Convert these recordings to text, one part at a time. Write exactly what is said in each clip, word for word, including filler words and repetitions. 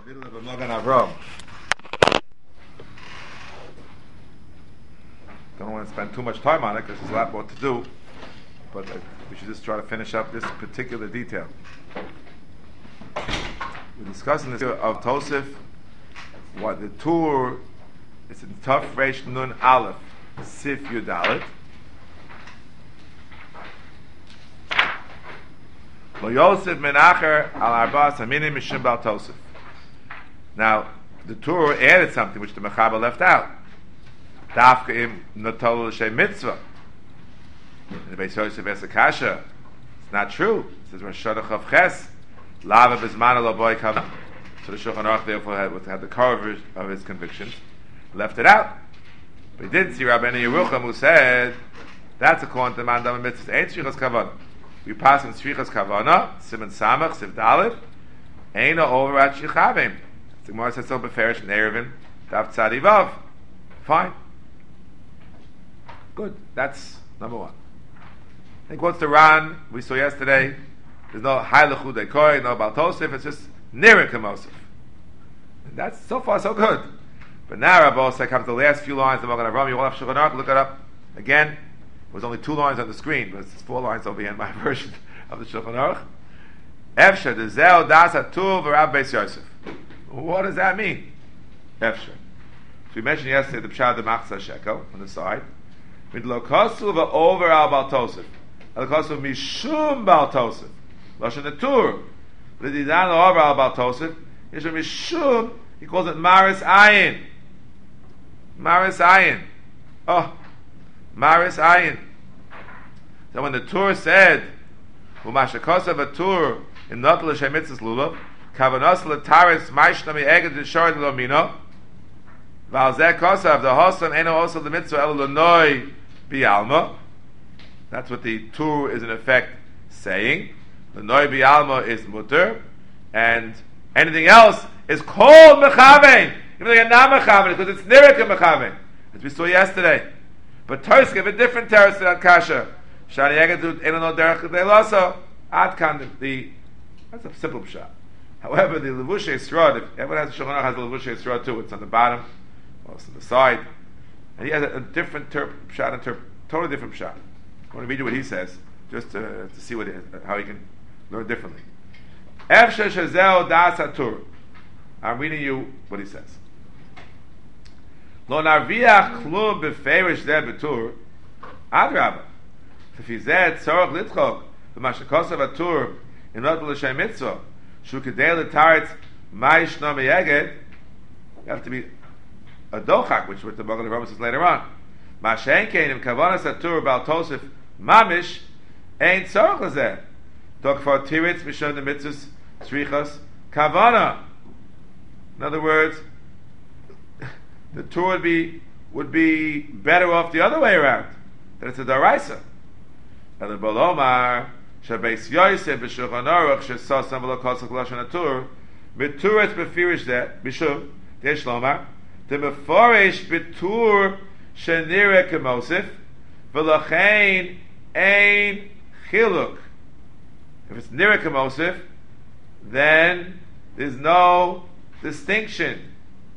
middle of a Magen Avram. Don't want to spend too much time on it because there's a lot more to do, but uh, we should just try to finish up this particular detail. We're discussing this of Tosef, what the tour, it's in Taf Reish Nun Aleph, Sif Yudalit. Lo Yosef Menacher al Arbas Haminim Mishum Bal Tosef. Now, the tour added something which the Mechaber left out. Dafka im Notol L'Shem Mitzvah. The Beis Yosef Esakasha. It's not true. It says Rosh Hashanah Chav Ches. Lava Bizman Lo Boy Kav. So the Shulchan Aruch therefore had, had the coverage of his convictions, left it out. But he didn't see Rabbeinu Yerucham who said that's according to the Mandam Mitzvah. Ain't Shrichas Kavanah. We pass in Shrichas Kavanah, Simon Samach, Siv Dalet, Eina over at Shichavim. The Gemara says so beferish in Erevin, Dav Tzadi Vav. Fine. Good. That's number one. I think what's the Ran we saw yesterday? There's no Hailechu Dekoi, no Bal Tosef, it's just Nirek Mosef. And that's so far so good. But now Rabbi Osai comes to the last few lines of Magen Avram. You all have Shulchan Aruch, look it up. Again, it was only two lines on the screen, but it's four lines over here in my version of the Shulchan Aruch. Efsher Dezel Das Atur V'Rav Beis Yosef. What does that mean? Efsher. So we mentioned yesterday the Pshad of Machzah Shekel on the side. Midlokosu v'over al Bal Tosef. Midlokosu mishum Bal Tosef. Lashon Atur. L'didan over al Bal Tosef. Yeshua mishum. He calls it Maris Ayin. Maris Ayin. Oh. Maris Ayin. So when the Tur said, U'mashakosav a-Tur in Notel L'Shem Mitzvahs Lulav, Kavanos L'Taris Maishnami Eged L'Shored L'Omino, V'al Kosav, the Hosan Eno Osa L'Mitzvah El L'Noi Bi'alma. That's what the Tur is in effect saying. L'Noi Bi'alma is Mutter, and anything else is called Mechavein, even though you're not Mechavein, because it's Nirek Mechavein, as we saw yesterday. But Tors give a different teres to that kasha. Shani Yegedut Elano Derech Deloso Adkan the that's a simple pshat. However, the Levushe Yisrod, if everyone has a Shulchan Aruch has a Levushe Yisrod too, it's on the bottom, well, it's on the side, and he has a, a different terp, pshat, and terp, totally different pshat. I want to read you what he says, just to, to see what it, how he can learn differently. Efshe Shazel Das Atur. I'm reading you what he says. Lo narviach klum beferish zeh betur adraba. If he said tzorach litchok b'mashakosav atur in Notel L'Shem Mitzvah shu kedei l'taretz ma'ishna meyeged, you have to be a dochak, which what the Magen Avram says later on. Ma'shein kein im kavanas atur Bal Tosef mamish ain't tzorach l'zeh dok for tiritz mishon the mitzvahs tzrichas kavana. In other words, the Torah would be would be better off the other way around. That it's a daraisa. And the Balomar Shabeis Yosef b'Shulchan Aruch shesasam v'lokosach lashon atur b'turetz b'firish that b'shum Yesh Lomar the meforish b'tur shenirek kemosif v'lachein ein chiluk. If it's nirek kemosif, then there's no distinction.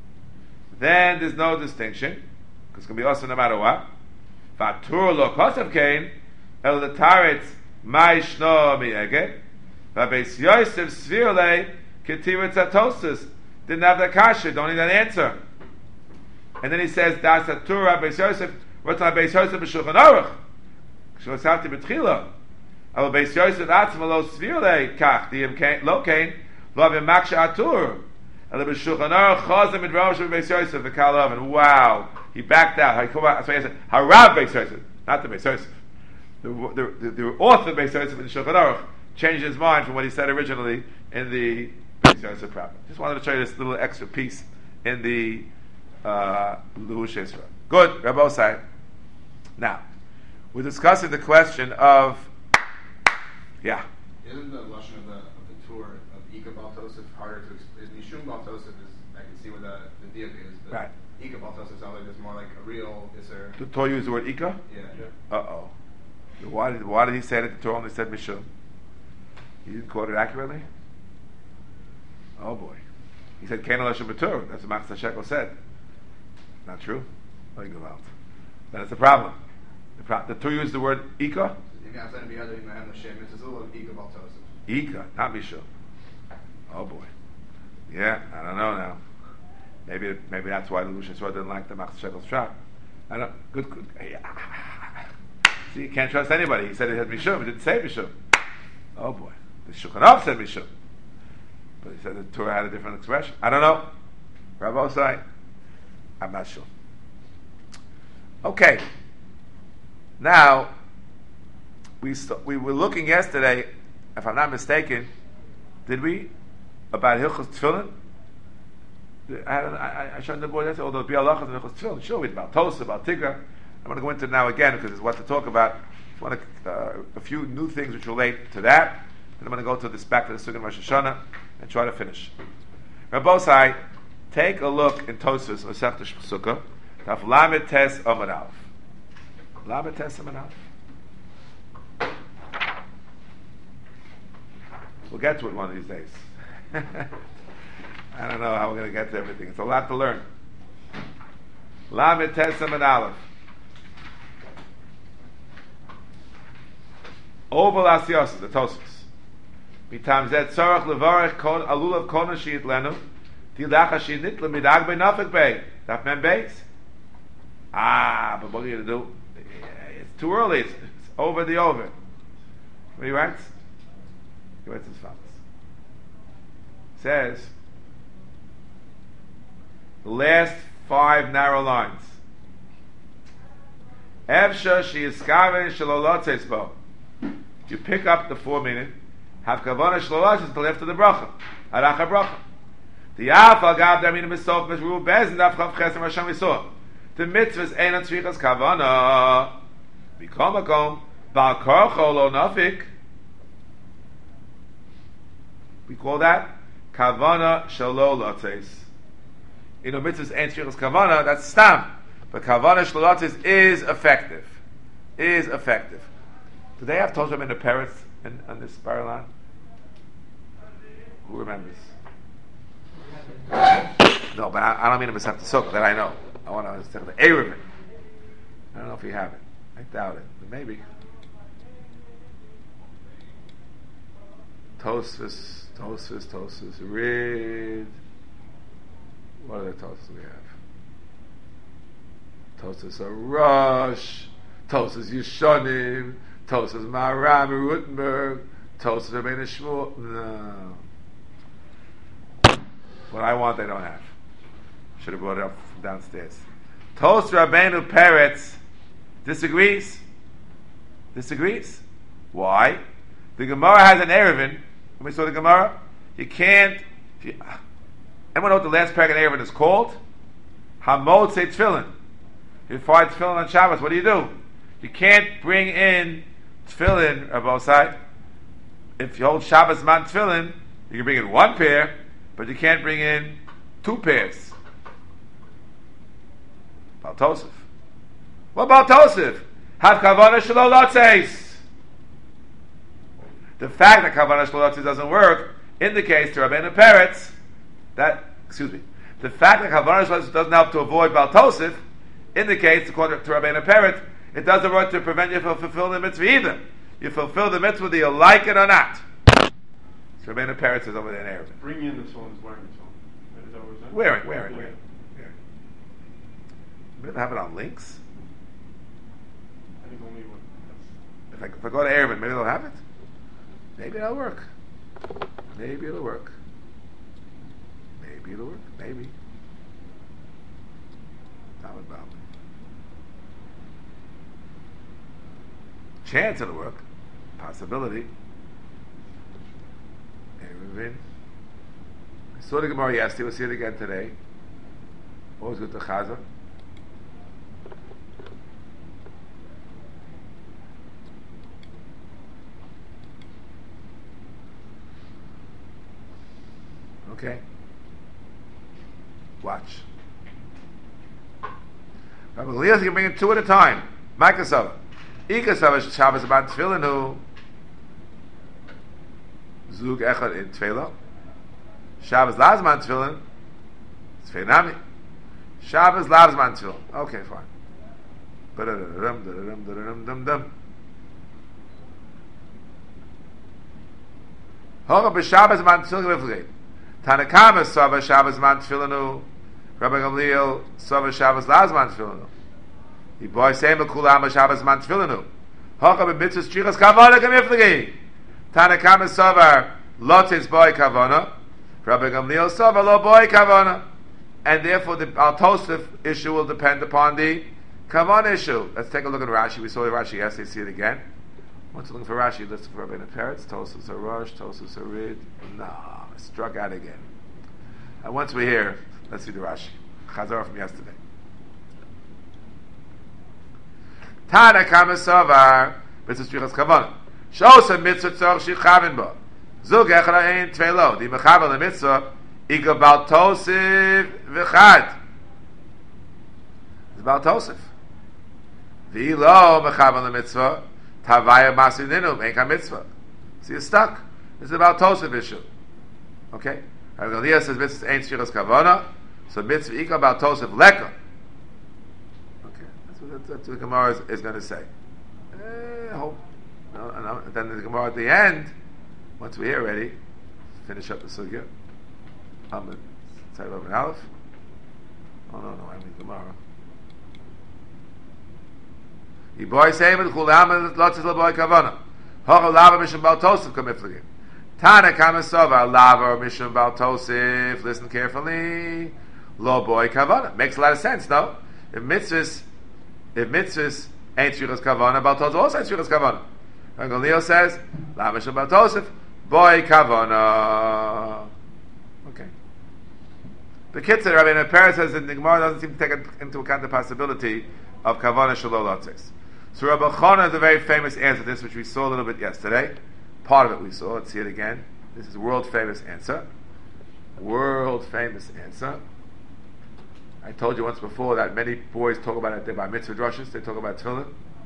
Then there's no distinction, because it's going to be also no matter what. Vatur lo kosav kain el l'taretz ma'ishno mi'eged v'beis Yosef svirle ketiretz atosis. Didn't have the kasha, don't need that answer. And then he says das atur beis Yosef what's on beis Yosef b'Shulchan Aruch shosavti b'tchila al beis Yosef atzma lo svirle kach diyem kain lo kain lo avim maksha atur. And the Shulchan Aruch chazam midrash of Beis Yosef the Kalav, and wow, he backed out. That's why he said Harav Beis Yosef, not the Beis Yosef. The, the, the, the author of Beis Yosef in the Shulchan Aruch changed his mind from what he said originally in the Beis Yosef proper. Just wanted to show you this little extra piece in the Levush Yisrael. Good, Rabbi Osai. Now, we're discussing the question of, yeah. Isn't the lashon of the of the tour of Ika Bal Tosef harder to explain? Mishum Bal Tosef is, I can see where the the diak is, but right. Ika Bal Tosef sounds like it's more like a real iser. The Torah used the word Ika? Yeah. yeah. Uh oh. Why did why did he say that the Torah only said Mishum? He didn't quote it accurately? Oh boy. He said, Kain Elisha Batur. That's what Machzah Shekel said. Not true? Like about. Then it's a problem. The, pro- the two use the word Ika. Ika, not Mishum. Oh boy. Yeah, I don't know now. Maybe maybe that's why the Lushan Sword didn't like the Machzah Shekel's shot. I don't. Good. good. See, you can't trust anybody. He said it had Mishum. He didn't say Mishum. Oh boy. The Shulchan Aruch said Mishum. But he said the Torah had a different expression. I don't know. Rabbi Osai, I'm not sure. Okay. Now, we st- we were looking yesterday, if I'm not mistaken, did we? About Hilchos Tefillin? I, had, I, I showed the board yesterday, although the Bialachas and Hilchos Tefillin. Sure, we about Tosa, about Tigra. I'm going to go into it now again because it's what to talk about. I want to, uh, a few new things which relate to that. And I'm going to go to this back to the Sukkah Rosh Hashanah and try to finish. Rabbosai, take a look in Tosfos Masechta Sukkah, Taf Lamed Tes Amud Aleph. Lamed Tes Amud Aleph. We'll get to it one of these days. I don't know how we're going to get to everything. It's a lot to learn. Lamed Tes Amud Aleph. Over Lasiyos, the Tosfos. Mitam zet tzorach levarech kon alulav kona shiyit lenu tilacha shinit lemidag benafik bay daf mem beis. Ah, but what are you going to do? It's too early. It's, it's over the over. What he writes? He writes as follows. Says the last five narrow lines. Evsha sheyiskaven shalolotzes bo. You pick up the four minute. Have kavana shlolash until after the bracha. Aracha bracha. The alpha gab der minim besof mishru bez and afchav chesem Hashem yisor. The mitzvahs einan tzrichas kavana. Bikom akom bal korcho lo nafik. We call that kavana shalo lates. You know, mitzvahs einan tzrichas kavana. That's stam, but kavana shlolates is effective. Is effective. Do they have Tosha in the Paris in, on this Baralan? Who remembers? No, but I, I don't mean to Masechta Sukkah, that I know. I want to understand the Erevin. I don't know if you have it. I doubt it, but maybe. Tosfos, Tosfos, Tosfos, read. What other Tosfos we have? Tosfos Arosh, Tosfos Yishonim, Tosfos Maharam Rutenberg, Tosfos Rabbeinu Shmuel. No. What I want, they don't have. Should have brought it up from downstairs. Tosfos Rabbeinu Peretz disagrees. Disagrees. Why? The Gemara has an Erevin. When we saw the Gemara, you can't. If you, anyone know what the last parak in Erevin is called? Hamod say Tefillin. If you find Tefillin on Shabbos, what do you do? You can't bring in Tefillin, Rabbosai. If you hold Shabbos man Tefillin, you can bring in one pair, but you can't bring in two pairs. Bal Tosef. What about Tosef? Have Kavanah Shelo Lotzeis. The fact that Kavanah Shelo Lotzeis doesn't work indicates to Rabbeinu Peretz that, excuse me, the fact that Kavanah Shelo Lotzeis doesn't help to avoid Bal Tosef indicates, according to Rabbeinu Peretz, it doesn't work to prevent you from fulfilling the mitzvah either. You fulfill the mitzvah whether you like it or not. So Rabbeinu Peretz is over there in Arabic. Bring in the song is wearing the song. Is that what it's wearing, wearing, wearing. We don't have it on links. I think only one. If I, if I go to Arabic, maybe they'll have it. Maybe it'll work. Maybe it'll work. Maybe it'll work. Maybe. Not about me. Chance it'll work. Possibility. Erevin. I saw the Gemara yesterday. We'll see it again today. Always good to Chaza. Okay. Watch. Rabbi Elias can bring it two at a time. Microsoft. Ikasava Shabbos about Tefillin who Zug Echad in Tefillah. Shabbos Lazman Tefillin It's Feinami. Shabbos loves man tefillin. Okay, fine. Ba-da-da-dum, da-da-dum, da-da-dum, dum-dum. Hocha b'Shabbos man tefillin g'mifligay. Tanakama sava Shabbos man tefillinu. Rabbi Gamliel sava Shabbos loves man tefillinu. Yiboy seim b'kulam Shabbos man tefillinu. Hocha b'mitzvus strichas kavana g'mifligay. Tanakama sava lotis boy kavana. Rabbi Gamliel sava lo boy kavana. And therefore the Al Tosef issue will depend upon the Kavan issue. Let's take a look at Rashi. We saw the Rashi yesterday. See it again. Once you're looking for Rashi, listen for Rabbeinu Peretz. Tosef's a rush. Tosef's a rid. No, I struck out again. And once we're here, let's see the Rashi. Chazar from yesterday. Tana Kamasavar. Mitzvah Strichas Kavan. Shosa Mitzvah Tzor Shichavin Bo. Zug Echra Ein Tvelo. Di Mechavel the Mitzvah. Iga Bal Tosef V'chad. It's Bal Tosef. V'ilo Mechavel the Mitzvah. Tavaya Masin Ninu. Ain't a mitzvah. So you're stuck. This is about Tosef issue. Okay? Rabbi Gamliel says mitzvah ain't Shiras Kavana. So mitzvah Iga Bal Tosef Leka. Okay. That's what, that's what the Gemara is, is going to say. Eh, hope. No, no, and then the Gemara at the end, once we're here already, finish up the sugya. I'm going to say over an Aleph. Oh no, no, I mean Gemara. Yiboy seim et kulam lotzis l'boy kavana. Hocha lava mishum bal tosef kamifligim. Tana kamasova lava mishum bal tosef. Listen carefully. Lo boy kavana. Makes a lot of sense, no? If mitzvahs, if mitzvahs ain't shviras kavana, bal tosef also ain't shviras kavana. And Gamliel says lava mishum bal tosef boy kavana. Okay. The Kitzur, Rabbeinu Peretz says that the Gemara doesn't seem to take into account the possibility of kavana shalol lotzis. So Rabbi Chana has a very famous answer to this, which we saw a little bit yesterday. Part of it we saw. Let's see it again. This is a world famous answer. World famous answer. I told you once before that many boys talk about it. They buy mitzvah drushes. They talk about tefillin.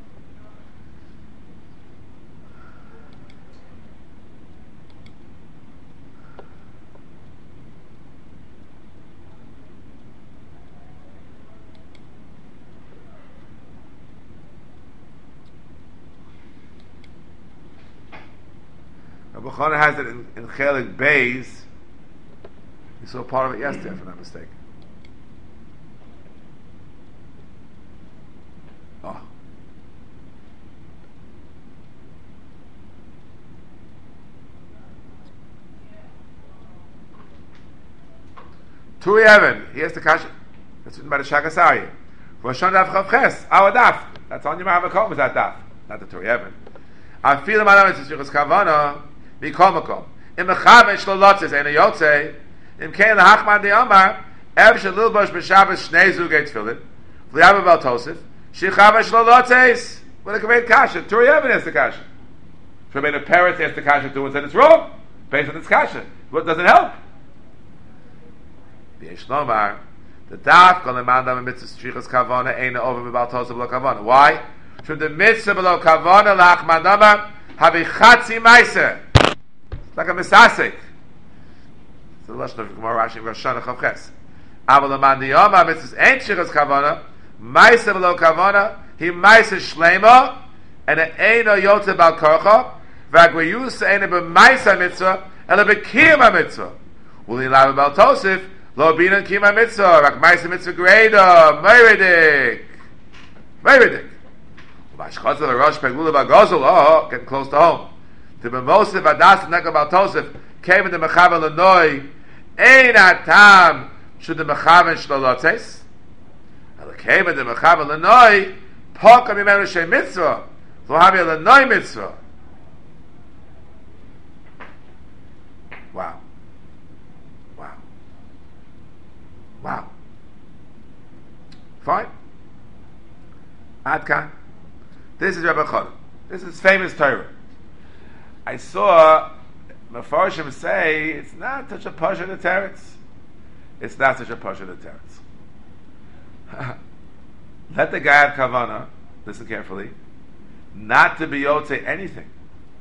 Rabbi Chana has it in, in Chelik Beis. We saw part of it yesterday, if I'm not mistaken. Oh. Turi Evan, here's the kasha. That's written by the Shagasari. Rosh Hashanah Daf Chavches, our daf. That's on your Mahamakom, is that daf. Not the Turi Evan. I feel the Madam is Yichus Kavana. Mikomakom. Im mechaven shlolotzes ein yotze. Im kein lahachman de amar. Ev shalul bosh b'Shabbos shnei zugei tefillin. V'liyav b'al tosef. Shichaven shlolotzes. What a great kasha. Turi Evan has the kasha. Rabbeinu Peretz has the kasha too and said it's wrong based on its kasha. What doesn't help? V'yesh lomar. The daf kol emandam mitzvah strichas kavana ein over b'al tosef lo kavana. Why? From the mitzvah below kavana lahachman amar havi chatzi meiser. Like a misasik. It's the lashon of Gemara Rashi Rosh Hashanah Chavches. Aval aman diyama mitzvahs ain't shiras kavana. Ma'aser v'lo kavana. He ma'aser shleima and it ain't no yotze bal korcha. V'agvayus ain't b'ma'aser mitzvah ela b'kiyama mitzvah. Uli lava bal tosif lo bina kiyama mitzvah. Rak ma'aser mitzvah greda meiridik meiridik. V'ashchotz of the Rosh Pegula b'gozul. Oh, getting close to home. The Mosif Adas Nekal Bal Tosef came in the Mechaven Lenoi. Ein Atam should the Mechaven Shlolotzes. And came in the Mechaven Lenoi. Poka Mimenu Shei Mitzvah. Lo Havi Lenoi Mitzvah. Wow. Wow. Wow. Fine. Adkan. This is Rabbi Chana. This is famous Torah. I saw Mefarshim say it's not such a pasha to teretz. It's not such a pasha to teretz. Let the guy have kavana, listen carefully, not to be yotze anything.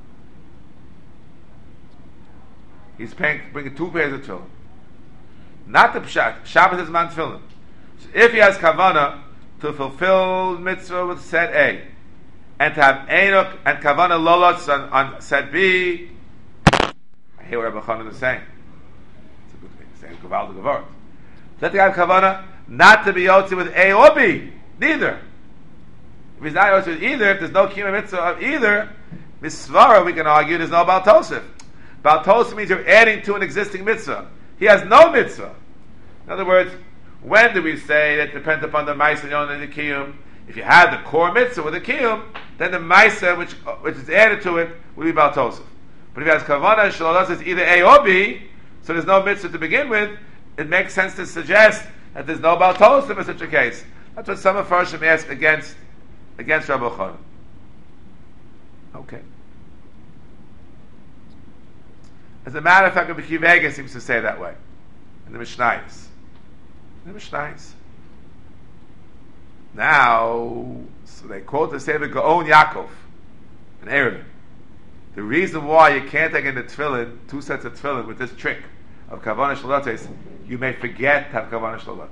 He's paying, bringing two pairs of tefillin. Not the pshat. Shabbos is man tefillin. So if he has kavana to fulfill mitzvah with set A, and to have enok and kavana lolots on, on set B, I hear what Rabbi Chanan is saying. It's a good thing. He's saying gaval the gavart. Let the guy have kavana not to be yotzi with A or B, neither. If he's not yotzi with either, if there's no kiyum mitzvah of either, misvara, we can argue there's no Baal Tosef. Baal Tosef means you're adding to an existing mitzvah. He has no mitzvah. In other words, when do we say that it depends upon the Maisa and the Kiyum? If you have the core mitzvah with the Kiyum, then the Maisa which which is added to it will be Baal Tosef. But if he has Kavanah, Shalolah says either A or B, so there's no mitzvah to begin with, it makes sense to suggest that there's no Baal Tosef in such a case. That's what some of Farshim ask against against Rabbi Chanan. Okay. As a matter of fact, Rabbi Kivega seems to say that way in the Mishnayos. In the Mishnayos. Now, so they quote the Sefer Gaon Yaakov in Erevin. The reason why you can't take in the tefillin, two sets of tefillin, with this trick of kavanah shlotes, you may forget to have kavanah shlotes.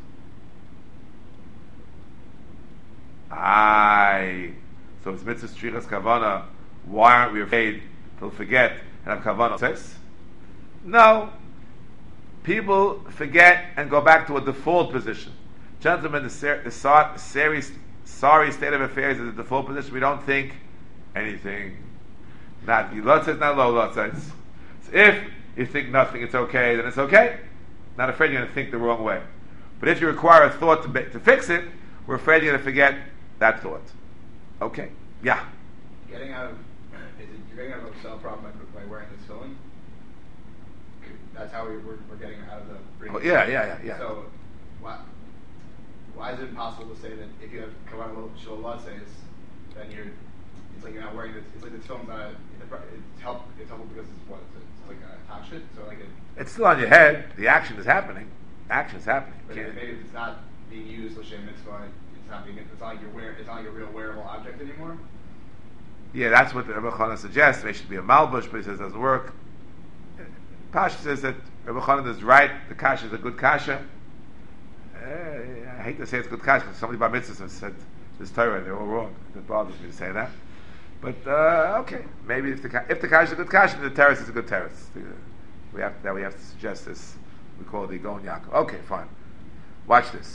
Aye. So it's mitzvah strichas kavanah. Why aren't we afraid to forget and have kavanah shlotes? No. People forget and go back to a default position. Gentlemen, the, ser- the sor- sorry, sorry state of affairs is the default position. We don't think anything. Not yilotzes, not low lotzes. So if you think nothing, it's okay, then it's okay. Not afraid you're going to think the wrong way. But if you require a thought to, be- to fix it, we're afraid you're going to forget that thought. Okay. Yeah. Getting out of, is it, you're getting out of a cell problem by, by wearing this filling? That's how we, we're, we're getting out of the ring. Oh, yeah, yeah, yeah, yeah. So, why, why is it impossible to say that if you have kavanah little shalolah says, then you're, it's like you're not wearing it, it's like the film's not, it's help, it's helpful because it's what, it's, it's like a talk shit, so like it, it's still on your head, the action is happening, action is happening. But Can't- maybe if it's not being used, l'shem mitzvah, it's not being, it's not like you're wear, it's not like a real wearable object anymore. Yeah, that's what the Rebbe Chanan suggests. They should be a malbush, but he says it doesn't work. Pasha says that Rebbe Chanan is right. The kasha is a good kasha. Uh, I hate to say it's good kasha because somebody by mitzvah said this Torah, they're all wrong. It bothers me to say that. But uh, okay, maybe if the if the kasha is a good kasha, then the terrace is a good terrace. We have that. We have to suggest this. We call it the Gon Yaakov. Okay, fine. Watch this.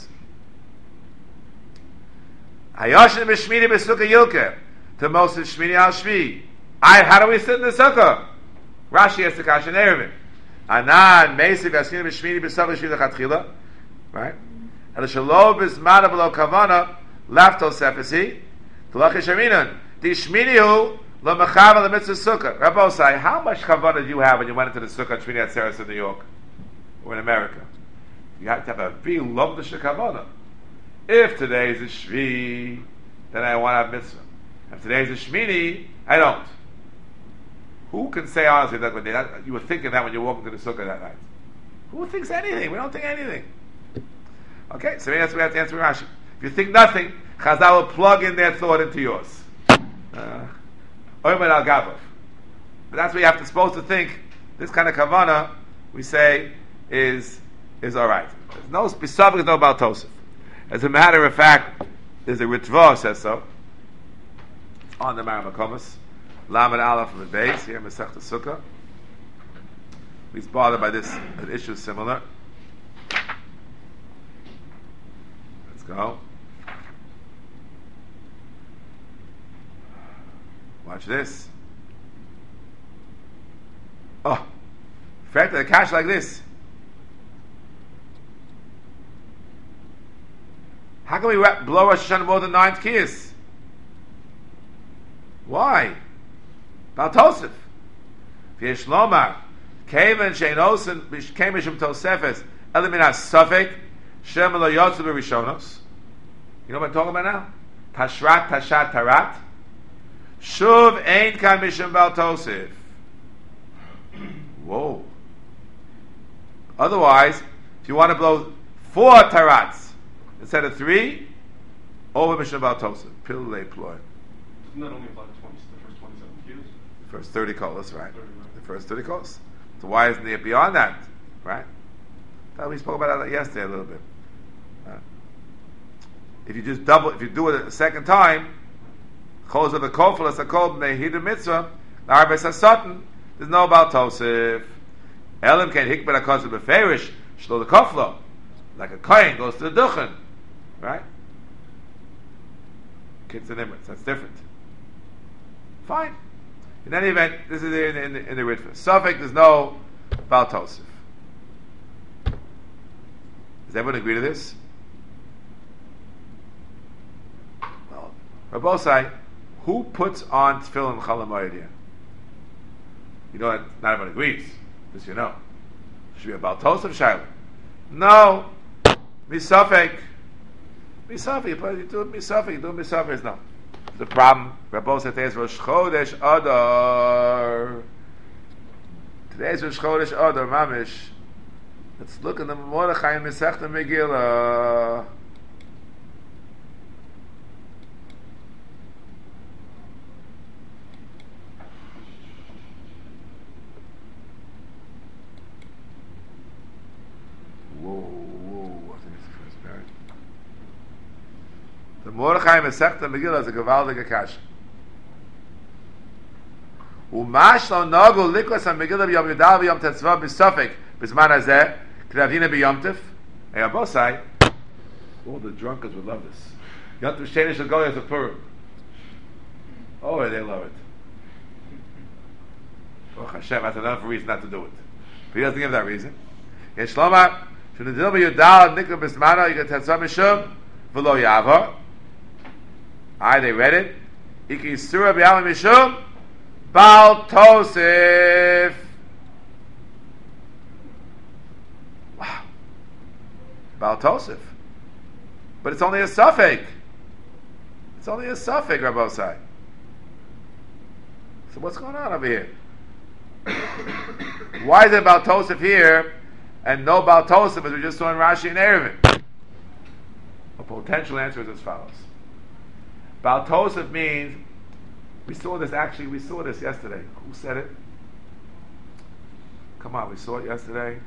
Hayoshin b'shmini b'sukkah yilke to Moses shmini al shvi. I. How do we sit in the sukkah? Rashi has the kasha in Erevin. Anan meisiv yasin b'shmini b'sukkah shvi lechatchila. Right. El shalom b'zmana below kavana lafto sefesi t'lach yishaminan the shmini lo mechav the mitzvah sukkah. Rabbi Osai, how much kavana do you have when you went into the sukkah shmini atzeres in New York or in America? You have to have a big lomdish kavana. If today is a shvi, then I want to have mitzvah. If today is a shmini, I don't. Who can say honestly that, when they, that you were thinking that when you walked into the sukkah that night? Who thinks anything? We don't think anything. Okay, so maybe that's what we have to answer Rashi. If you think nothing, Chazal will plug in their thought into yours. Uh, Oymer al Gavav. But that's what you have to supposed to think. This kind of kavana, we say, is is all right. There's no specific, no Baal Tosef. As a matter of fact, there's a Ritva says so on the Maramakomas, Lamed Aleph from the base here in Masechta Sukkah. He's bothered by this an issue similar. Let's go. Watch this. Oh, in fact, the cash like this. How can we blow Rosh Hashanah more than nine tkiyas? Why? Baal Tosef. V'yesh lomar kevan shein osen b'shem mishum tosefes elimin hasafek shem lo yotzu b'rishonos. You know what I'm talking about now? Tashrat, tashat, tarat. Shuv ein kan mishum Baal Tosef. Whoa. Otherwise, if you want to blow four tarats instead of three, over Mishnah Baal Tosef. Pil lay ploy. Doesn't that only apply to twenty, the first twenty-seven cues? First thirty colas, right? thirty, right. The first thirty colas. So why isn't it beyond that? Right? That Well, we spoke about that yesterday a little bit. Uh, if you just double, if you do it a second time, Chos of the Kofel as a Kol Mehidu Mitzvah, Arbes HaSatan, there's no Baal Tosef. Elam can hikbet HaKos of Beferish, Shlo the Koflo, like a Kohen goes to the Duchen, right? Kids and Imrits, that's different. Fine. In any event, this is in, in, in the Ritva. Suffolk, there's no Baal Tosef. Does everyone agree to this? Well, Rabbosai, who puts on tefillin Chol HaMoed here? You know that not everyone agrees. This you know. Should be a Baal Tosef Shaila. No. Misafek. Misafek. You do it Misafek. You do it Misafek. No. The problem, Rabbosai, today is Rosh Chodesh Adar. Today is Rosh Chodesh Adar, Mamish. Let's look at the Mordechai and Masechta Megillah. Whoa, whoa, I think it's the first parent. The Mordechai and Masechta Megillah is a Gavaldig Akash. Umash lo nagu likwas ha Megillah b'yom Yudal b'yom Tetzvah b'Sofek b'zman hazeh. Kravina b'yomtiv. Hey, Abosai, all the drunkards would love this. Yomtiv Sheni shel Goyos of Purim. Oh, they love it. Baruch Hashem, that's enough reason not to do it. But he doesn't give that reason. Yesh Lomar, Shunadil b'Yudal nikra b'zmana yigat tetzvah mishum v'lo yavor. Aye, they read it. Iki Yisura b'yavam mishum Baal Tosef. Wow. Baal Tosef. But it's only a suffix. It's only a suffix, Rabbosai. So what's going on over here? Why is it Baal Tosef here and no Baal Tosef as we just saw in Rashi and Erevin? A potential answer is as follows. Baal Tosef means, we saw this actually, we saw this yesterday. Who said it? Come on, we saw it yesterday.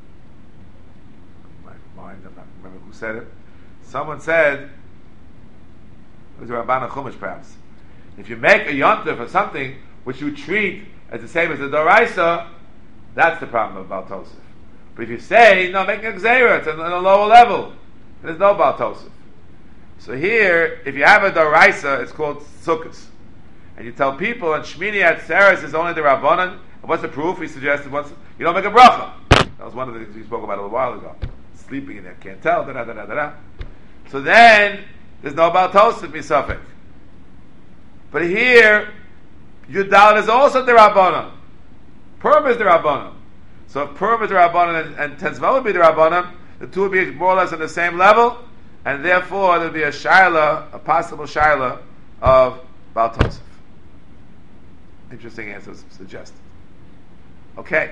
My mind, I'm not remember who said it. Someone said, it was a Rabbana Chumash perhaps. If you make a yontif or something which you treat as the same as the Doraisa, that's the problem of Baal Tosef. But if you say, no, make a Gzeira, it's on a lower level, there's no Baal Tosef. So here, if you have a Doraisa, it's called Sukkos. And you tell people, and Shmini Atzeres is only the Rabbanan, and what's the proof? He suggested once, you don't make a bracha. That was one of the things we spoke about a little while ago. Sleeping in there, can't tell, da da da da da. So then, there's no Baal Tosef misafek. But here, Yudal is also the Rabbanan. Purim is the Rabbanan. So if Purim is the Rabbanan and, and Tetzvah would be the Rabbanan, the two would be more or less on the same level, and therefore there would be a shaila, a possible shaila of Baal Tosef. Interesting answers suggested. Okay.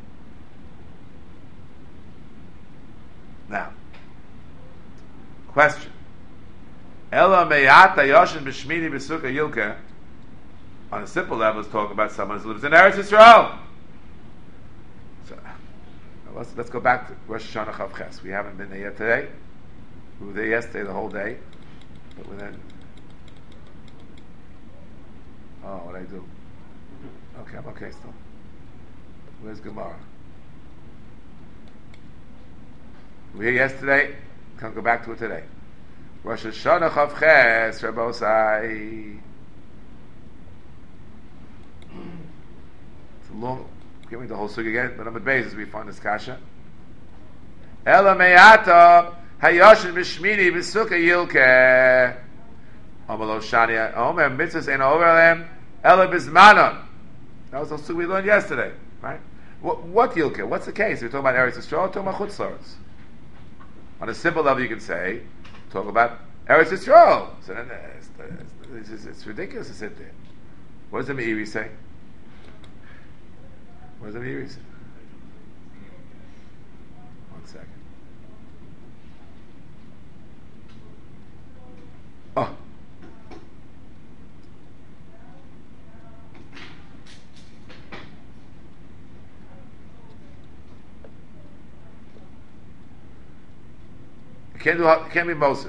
Now, question. Ela meyata yoshin b'shmini b'sukkah yilke. On a simple level, is talking about someone who lives in Eretz Yisrael. So, let's, let's go back to Rosh Hashanah Chav Ches. We haven't been there yet today. We were there yesterday the whole day, but we then. Oh, what I do? Okay, I'm okay still. Where's Gemara? We were here yesterday. Can't go back to it today. Rosh Hashanah Chav Ches, Rabbosai. It's a long. Give me the whole sug again, but on the basis we find this kasha. Ela meyata hayoshin b'shmini b'sukkah yilke. Amalo shani omer mitzvahs ein over them. Ela b'zmanon. That was the sug we learned yesterday, right? What, what yilke? What's the case? We're talking about Eretz Yisrael, talking about Chutz La'aretz. On a simple level, you can say, talk about Eretz Yisrael. So then it's, it's, it's, it's ridiculous to sit there. What does the Meiri say? What does the Meiri say? One second. Oh. can't do can't be Mosif.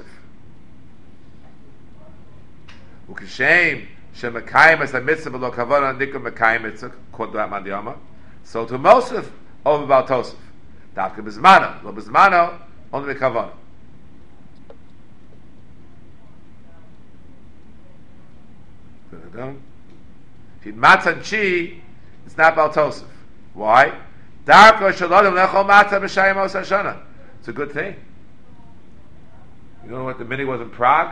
Ukishem shemekayim as a mitzvah below kavana nikum mekayim mitzvah called that mandiyama. So to Mosif over about Tosef. Dafka bizmano, lo bizmano only the kavana. If you matzah chi, it's not about Tosef. Why? Darko shalodim lechol matzah b'shayim os hashana. It's a good thing. You know what the mini was in Prague?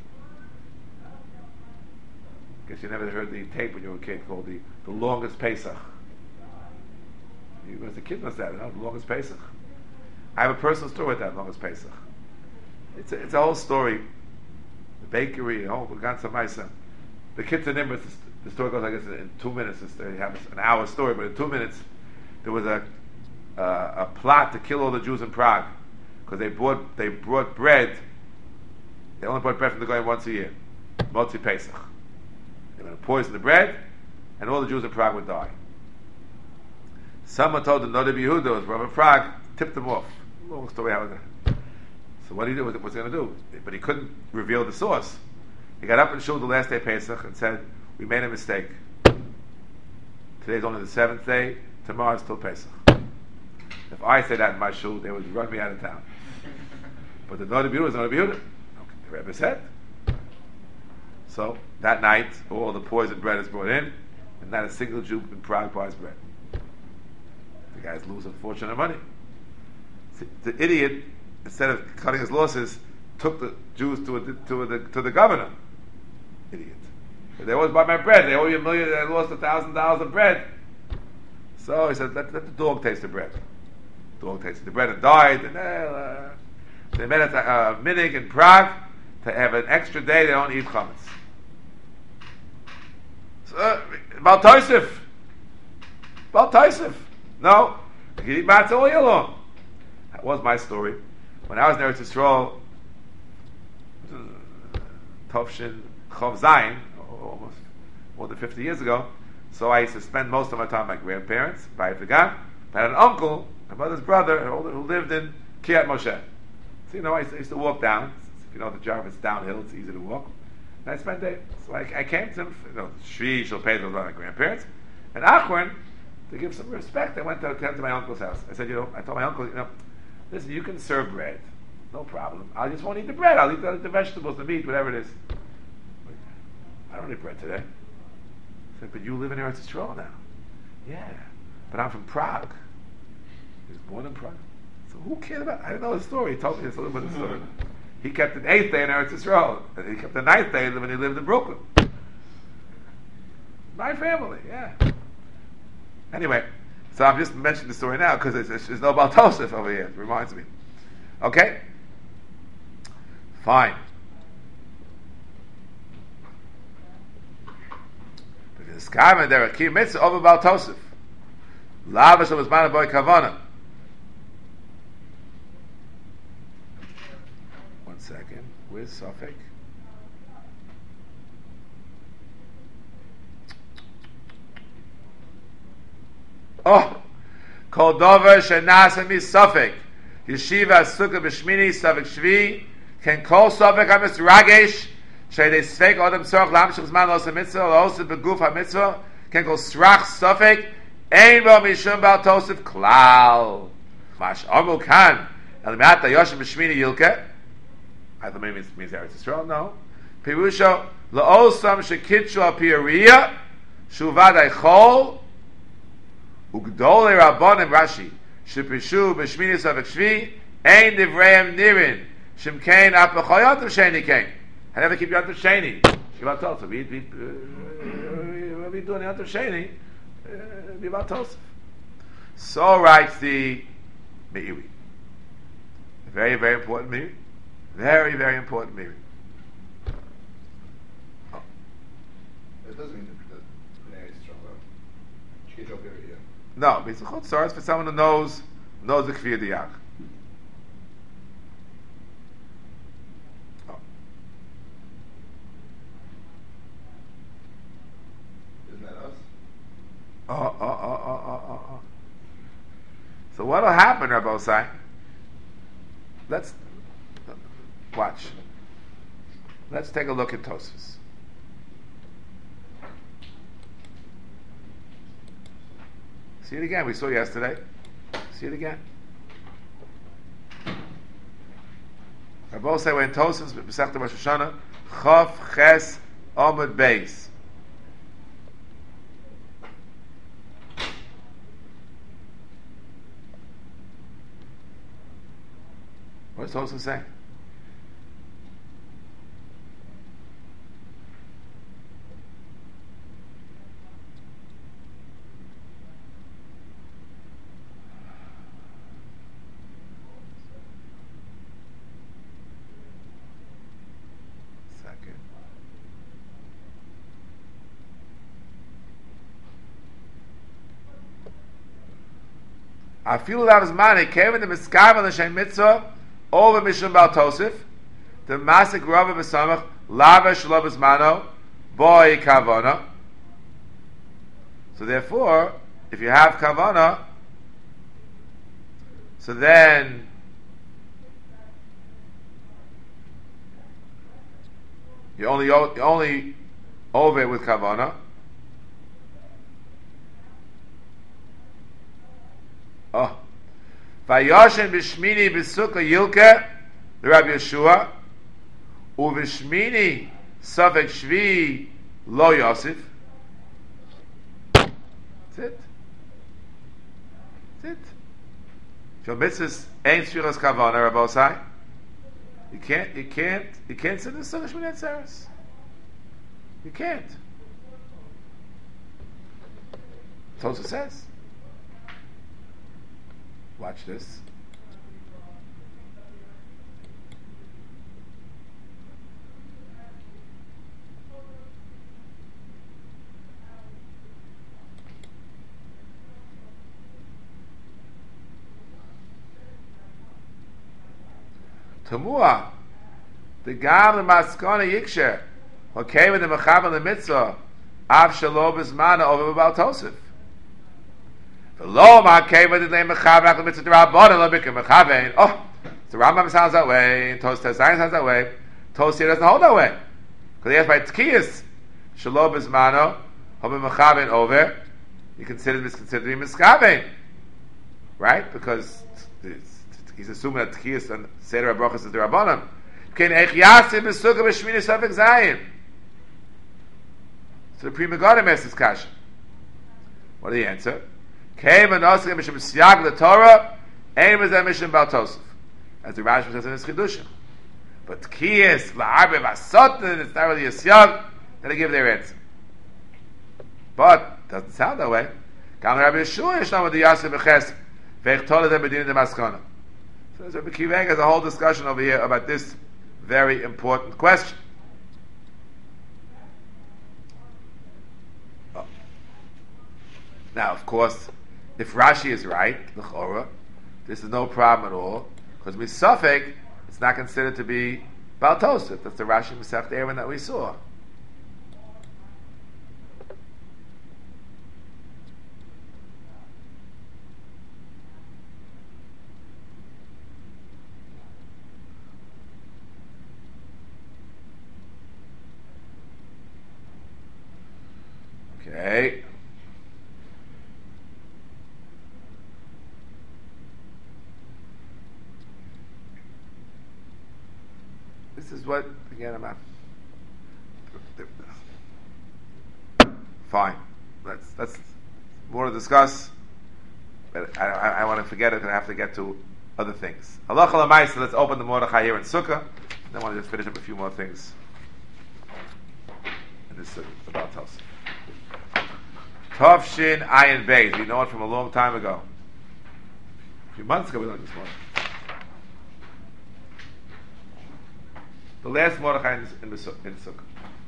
Guess you never heard the tape when you were a kid called the, the longest Pesach. You as a kid must have it, no? The longest Pesach. I have a personal story with that longest Pesach. It's a, it's a whole story. The bakery, the whole Ganza Maisa. The kids in Nimbus, the story goes like this in two minutes. They have an hour story, but in two minutes there was a uh, a plot to kill all the Jews in Prague because they brought they brought bread. They only brought bread from the Goyim once a year, Motzi Pesach. They were going to poison the bread, and all the Jews in Prague would die. Someone told the Noda Yehuda, was from Prague, tipped them off. Long story how it. So what he did was what's he going to do? But he couldn't reveal the source. He got up and shul the last day Pesach and said, "We made a mistake. Today's only the seventh day. Tomorrow's still Pesach." If I say that in my shul, they would run me out of town. But the Noda Yehuda is Noda Yehuda. Okay, the Rebbe said. So that night, all the poisoned bread is brought in, and not a single Jew in Prague buys bread. The guy's losing a fortune of money. See, the idiot, instead of cutting his losses, took the Jews to a, to a, to the governor. Idiot. They always buy my bread. They owe you a million. I lost a thousand dollars of bread. So he said, let, let the dog taste the bread. The dog tasted the bread and died. And uh, they made a uh, minig in Prague to have an extra day. They don't eat chametz. So, uh, Baal Tosef. Baal Tosef. No, you eat matzah all year long. That was my story. When I was in Eretz Yisrael, Tovshin Chov Zayin, almost more than fifty years ago, so I used to spend most of my time with my grandparents, by Fagam. I had an uncle, my mother's brother, who lived in Kiryat Moshe. So, you know, I used, to, I used to walk down. If you know the job, it's downhill, it's easy to walk. And I spent day. So I, I came to him, you know, Shri, she'll pay them my grandparents. And Achron, to give some respect, I went to attend to my uncle's house. I said, you know, I told my uncle, you know, listen, you can serve bread. No problem. I just won't eat the bread. I'll eat the, the vegetables, the meat, whatever it is. I don't eat bread today. I said, but you live in Eretz Yisrael now. Yeah. But I'm from Prague. He was born in Prague. So who cared about it? I didn't know his story. He told me a little bit of the story. He kept an eighth day in Eretz Yisrael. And he kept the ninth day when he lived in Brooklyn. My family, yeah. Anyway, so I'm just mentioning the story now because there's no Baal Tosef over here. It reminds me. Okay? Fine. This guy there a key mitzvah over Baal Tosef. Lavash of Zman boy Kavana. One second. Where's Suffolk? Oh, Kol Dover Shenasa Mi Suffolk. Yeshiva Sukkah B'Shmini Suffolk Shvi. Can call Suffolk Hamis Ragesh. Shei Sveik Odem Tzorach Lamshich Zman Osa Mitzvah Osa Beguf HaMitzvah. Can call Srach Suffolk. Ein Bo Mishum Baal Tosef Klal. Mash Omu Kan. Elimat Yoshim B'Shmini Yilke. I thought maybe it means Eretz Yisrael. No. Pirusho La'osam Shekitshu Apiyariya Shuvad Eichol Ugdole Rabbanim Rashi Sheprishu B'Shmini Suffolk Shvi Ein Divreim Nirin Shimkein Apachoyot of Sheni Kain. I never keep Yot of Sheni. Shivat Tosef. We we what we doing Yot of Sheni? Shivat Tosef. So writes the Meiri. Very very important Meiri. Very very important Meiri. Oh. It doesn't mean that the Eretz Yisrael though. She gets here. No, it's a chutz source for someone who knows knows the kfir diyach. Oh, oh, oh, oh, oh, oh, oh. So what'll happen, Rabbi Osai? Let's Watch. Let's take a look at Tosfos. See it again. We saw yesterday. See it again. I both say we're in Tosfos, Masechta Rosh Hashanah, Chav Ches Amud Beis. What does Tosfos say? I feel that his money came in the Miskav and the Shem Mitzvah over Mishum Bal Tosif, the Masik Rabba Besamach, Lava Shalom Mano, Boy Kavana. So therefore, if you have Kavana, so then you only you only over it with Kavana. Oh, Vayoshen b'shmini b'sukkah yilke the Rabbi Yeshua u'v'shmini safek shvi lo Yosef. That's it. That's it. Your mitzvahs ain't shviras kavana, Rabbi Osai. You can't. You can't. You can't sit in the sukkah shmini atzeres. You can't. Tosfos says. Watch this. Tamua, the gam the maskana yiksher, who came in the mechav the mitzvah, av shalo bezmana over Baal Tosef. Lo ma came with the name mechav after mitzvah the Rabbon and lo bikim mechavein. Oh, the Rambam sounds that way. Tos Tezayin sounds that way. Tos here doesn't hold that way because he has by tkiyas shalo bezmano over mechavein over. You consider this considering miskavein, right? Because it's, he's assuming that tkiyas and seder brachas is the Rabbanim. Ken eich yasim b'sukkah b'shmini safek zayin. So the Pri Megadim asks this question. What is the answer? Came and also mishum siyag the Torah, aim is that mishum Baal Tosef, as the Rashi says in his chidushim. But tkiyas la'arbe v'asotin, it's not really a siyag. Then they give their answer. But it doesn't sound that way. Gam Rabbi Yeshua yishnam with the yasim b'ches ve'ich tolet b'din the maskana. So there's Rabbi Akiva has a whole discussion over here about this very important question. Oh. Now, of course, if Rashi is right, l'chora, this is no problem at all, because misafek, it's not considered to be Baal Tosef. That's the Rashi Masechta Eruvin that we saw. Okay. This is what, again, I'm not. Fine. Let's, let's more to discuss, but I, I, I want to forget it and I have to get to other things. Halacha l'maisa, let's open the Mordechai here in Sukkah. Then I want to just finish up a few more things in this Sukkah about Tosef. Tov Shin Ayin Beis. We know it from a long time ago. A few months ago we learned this morning. The last Mordechai in, in the in Sukkah.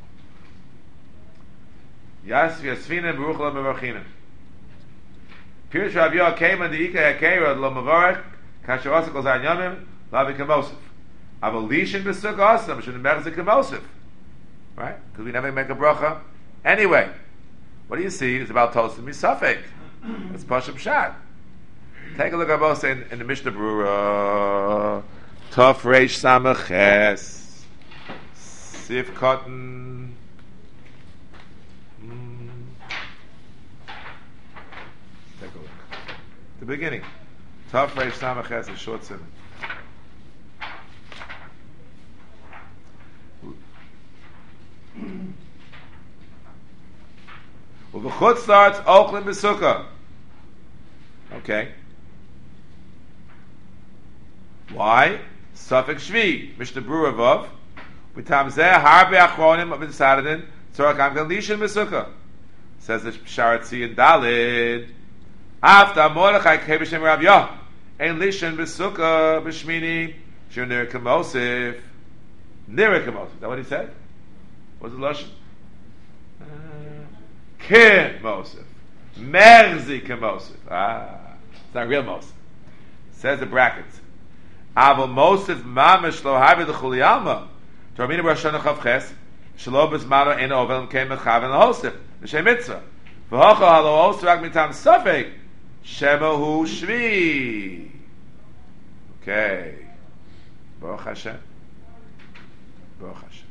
Yas v'yasvinen b'ruch lo mevarchinen. Pirush Rav Yoah came and the Ika Yakeira lo mevarech kasher osik ol zayin yomim lavi kamosif. Aval lishin b'sukkah osam shouldn't merzik kamosif. Right? Because we never make a bracha anyway. What do you see? It's about Tosef misafek. It's Pashup Pshat. Take a look at both in, in the Mishnah Berurah. Tov Reish Samach Ches. Sif Cotton. Mm. Take a look. The beginning. Tov Reish Samach Ches, a short simon. Well, the chutz starts Oakland B'Sukkah. Okay. Why? Suffix Shvi. Mishnah Berurah Vav. B'tam zeh harbe achronim of Saturday. Tzorach Amkan Lishin B'Sukkah. Says the Sharatzi in Dalid. After Mordechai Kebishem Rav Yah. Ein Lishin B'Sukkah B'Shmini. Shir Nir Kamosif. Nir Kamosif. Is that what he said? What's the Lashon? Kim Mosif. Merzi Kim Mosif. Ah. It's not real Mosif. Says the brackets. Aval Mosif Mamish Lo Harbe the Chuliyalma. Tormina Barashana Chavches. Shalo Bezmano Ein Ovel Kem Mechaven Hosif. L'Shem Mitzvah. V'hocha Halo Osrak Mitam Safek. Shemahu Shvi. Okay. Baruch Hashem. Baruch Hashem.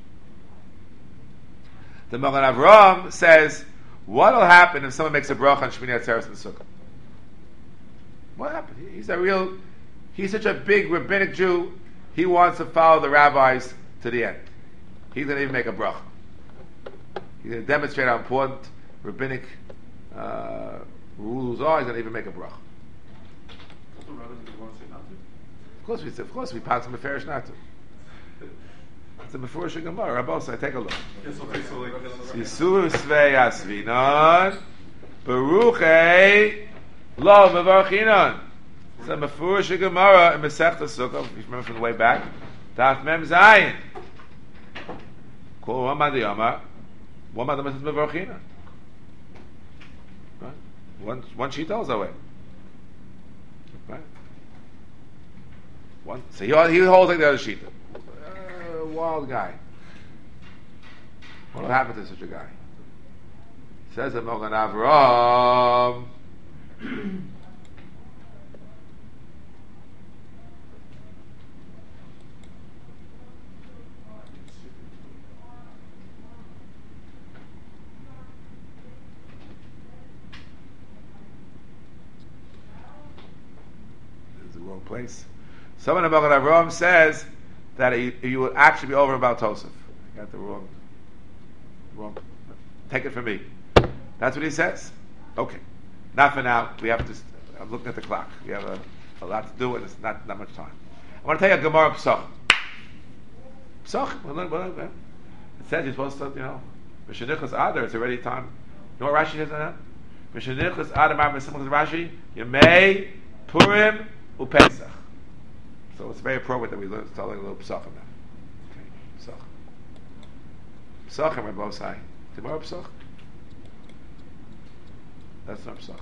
The Magen Avraham says, what will happen if someone makes a bracha on Shmini Atzeres in the Sukkah? What happened? He's a real, he's such a big rabbinic Jew, he wants to follow the rabbis to the end. He's going to even make a bracha. He's going to demonstrate how important rabbinic uh, rules are. He's going to even make a bracha. Of course we of course we pass him a fairish not to. It's a Mefurish Gemara. Rabbosai, take a look. Yes, okay, so like Yisur Svei Asvinon Baruchei Lo Mevarchinon. It's a Mefurish Gemara in Masechta Sukkah. If you remember from the way back, Daf Mem Zayin. Kol Ramad Yama. One Madam is Mevarchinon. Right? One one she tells that way. Right? One. So he he holds like the other sheet. Wild guy. What will happen to such a guy? Says the Magen Avraham. This is the wrong place. Someone in Magen Avraham says that you, you will actually be over about Tosef. I got the wrong, wrong. Take it from me. That's what he says. Okay. Not for now. We have to. I'm looking at the clock. We have a, a lot to do, and it's not that much time. I want to tell you a Gemara Psach. Psach. It says you're supposed to, you know, Mishanichas Adar. It's already time. You know what Rashi says on that? Mishanichas Adar. Remember Rashi? Yemei Purim uPesach. So it's very appropriate that we learn to tell a little psach on that. Okay, psach. Psach and Rabbosai. Tomorrow psach? That's not psach.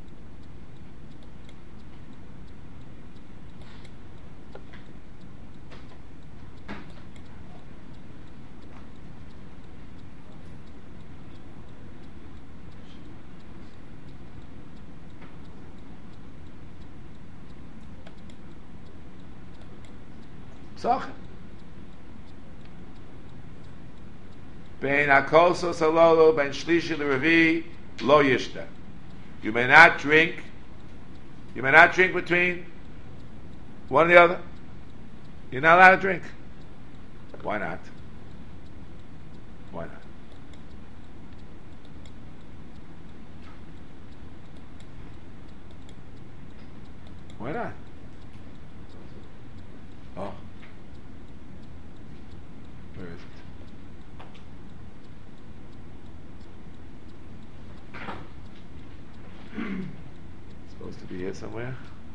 Psach. Bein hakosos halolo, bein shlishi l'revi, lo yishta. You may not drink. You may not drink between one and the other. You're not allowed to drink. Why not? Why not? Why not? Oh. Where is it? It's supposed to be here somewhere.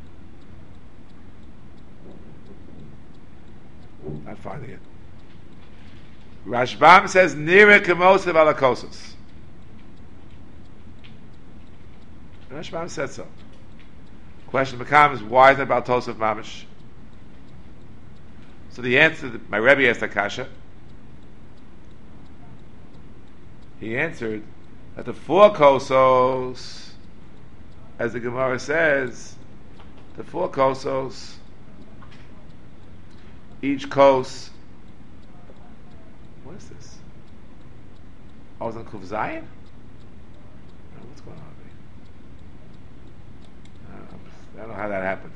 Not finding it. Rashbam says Nira Kemosev Alakosos. Rashbam said so. Question becomes, why is it about Tosef Mamish? So the answer, my Rebbe asked Akasha. He answered that the four kosos, as the Gemara says, the four kosos each kos. What is this? Oh, it's on Kuf Zayin? Oh, what's going on there? I don't know, I don't know how that happens.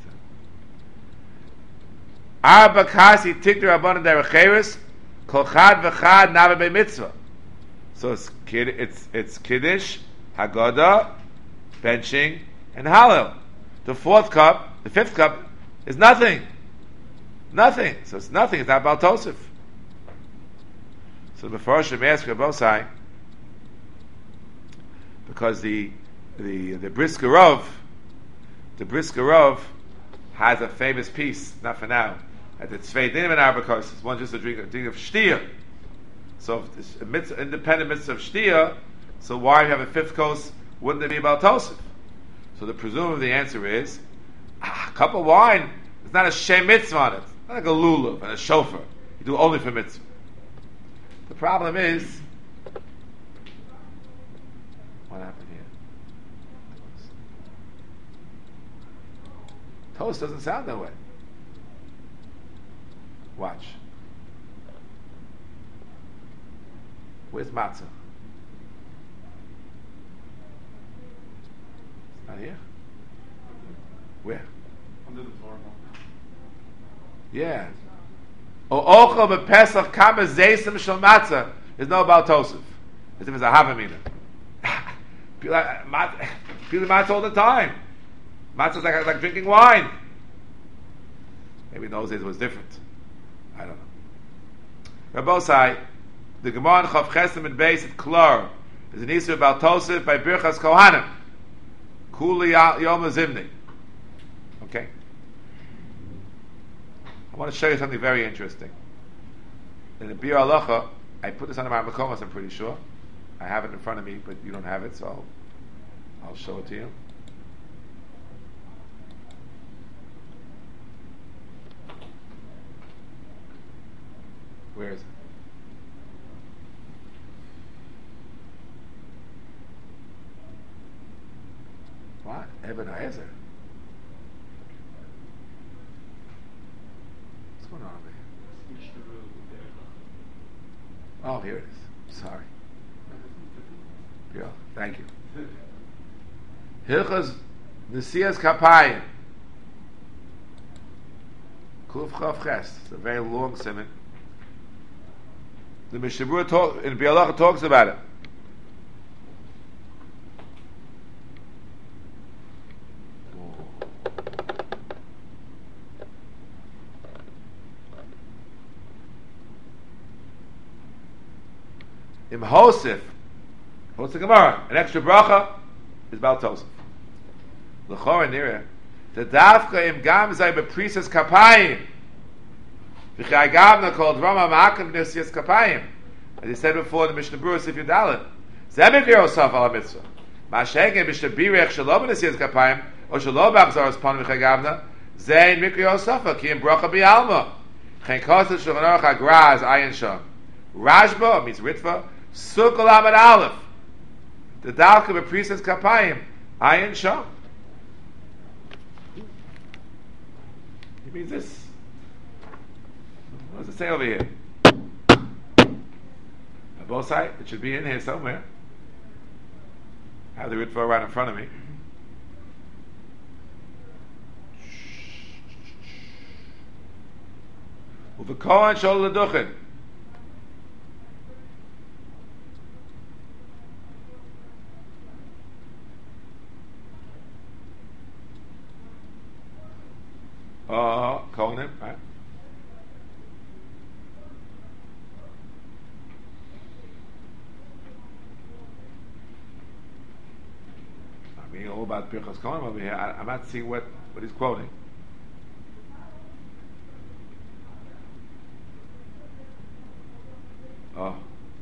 Arba kasi tikter abanon derecheres kol chad v'chad nave be mitzvah. So it's kid, it's it's kiddush, haggadah, benching, and hallel. The fourth cup, the fifth cup, is nothing, nothing. So it's nothing. It's not Baal Tosef. So the Mefarshim ask Rabbosai, because the the the Briskerov, the Briskerov has a famous piece, not for now, at the Tzvei Dinim and Arba Kosses. One just a drink, a drink of shtia. So if it's a mitzvah, independent mitzvah of shtia, so why have a fifth kos? Wouldn't it be about Tosef? So the presumably the answer is, ah, a cup of wine, it's not a shem mitzvah on it. It's not like a lulav and a shofar. You do only for mitzvah. The problem is, what happened here? Toast doesn't sound that way. Watch. Where's matzah? It's not here. Where? Under the floor. Yeah. O ochel bepesach kama zeisim shel matzah. There's no Baal Tosef. As if it's a havamina. People eat matzah all the time. Matzah's like, like drinking wine. Maybe in those days it was different. I don't know. Rabbosai, the Gemara in Chav Chesem and Beis at Klor is an Isur Baal Tosef by Birchas Kohanim. Kuli Yom Zimni. Okay? I want to show you something very interesting. In the Bir Halacha, I put this on my Makomos, I'm pretty sure. I have it in front of me, but you don't have it, so I'll, I'll show it to you. Where is it? What? Eben Haezer. What's going on over here? Oh, here it is. Sorry. Yeah, thank you. Hilchas Nesias Kapayim. Kuf Chav Ches. It's a very long simon. The Mishnah Berurah talk, in Bialacha talks about it. Im Hosef, what's the Gemara? An extra bracha is Baal Tosef. L'chora nira, the dafka im gam zay beprisas kapayim. V'chai gavna called Rama Ma'akim Nesias Kapayim. As he said before, the Mishnah Berurah Sif Yudalit. Zemik Yerosaf ala mitzvah. Ma'ashegen Mishnah Birech Shalom Nesias Kapayim, or Shalom B'achzor Espon V'chai gavna, Zayin Mikri Yosafa, Ki im Bracha B'yalma. Chen Koset Shulchan Aruch HaGraz Ayin Sham. Rashba, means Ritva, Sukol Amad Aleph. The Dalka B'Prisas Kapayim, Ayin Sham. He means this. What does it say over here? On both sides, it should be in here somewhere. I have the Ritva right in front of me. With the Kohen Shol L'Duchin. Uh, Kohen, right? All about Birchas Kohanim over here. I, I'm not seeing what, what he's quoting. Oh.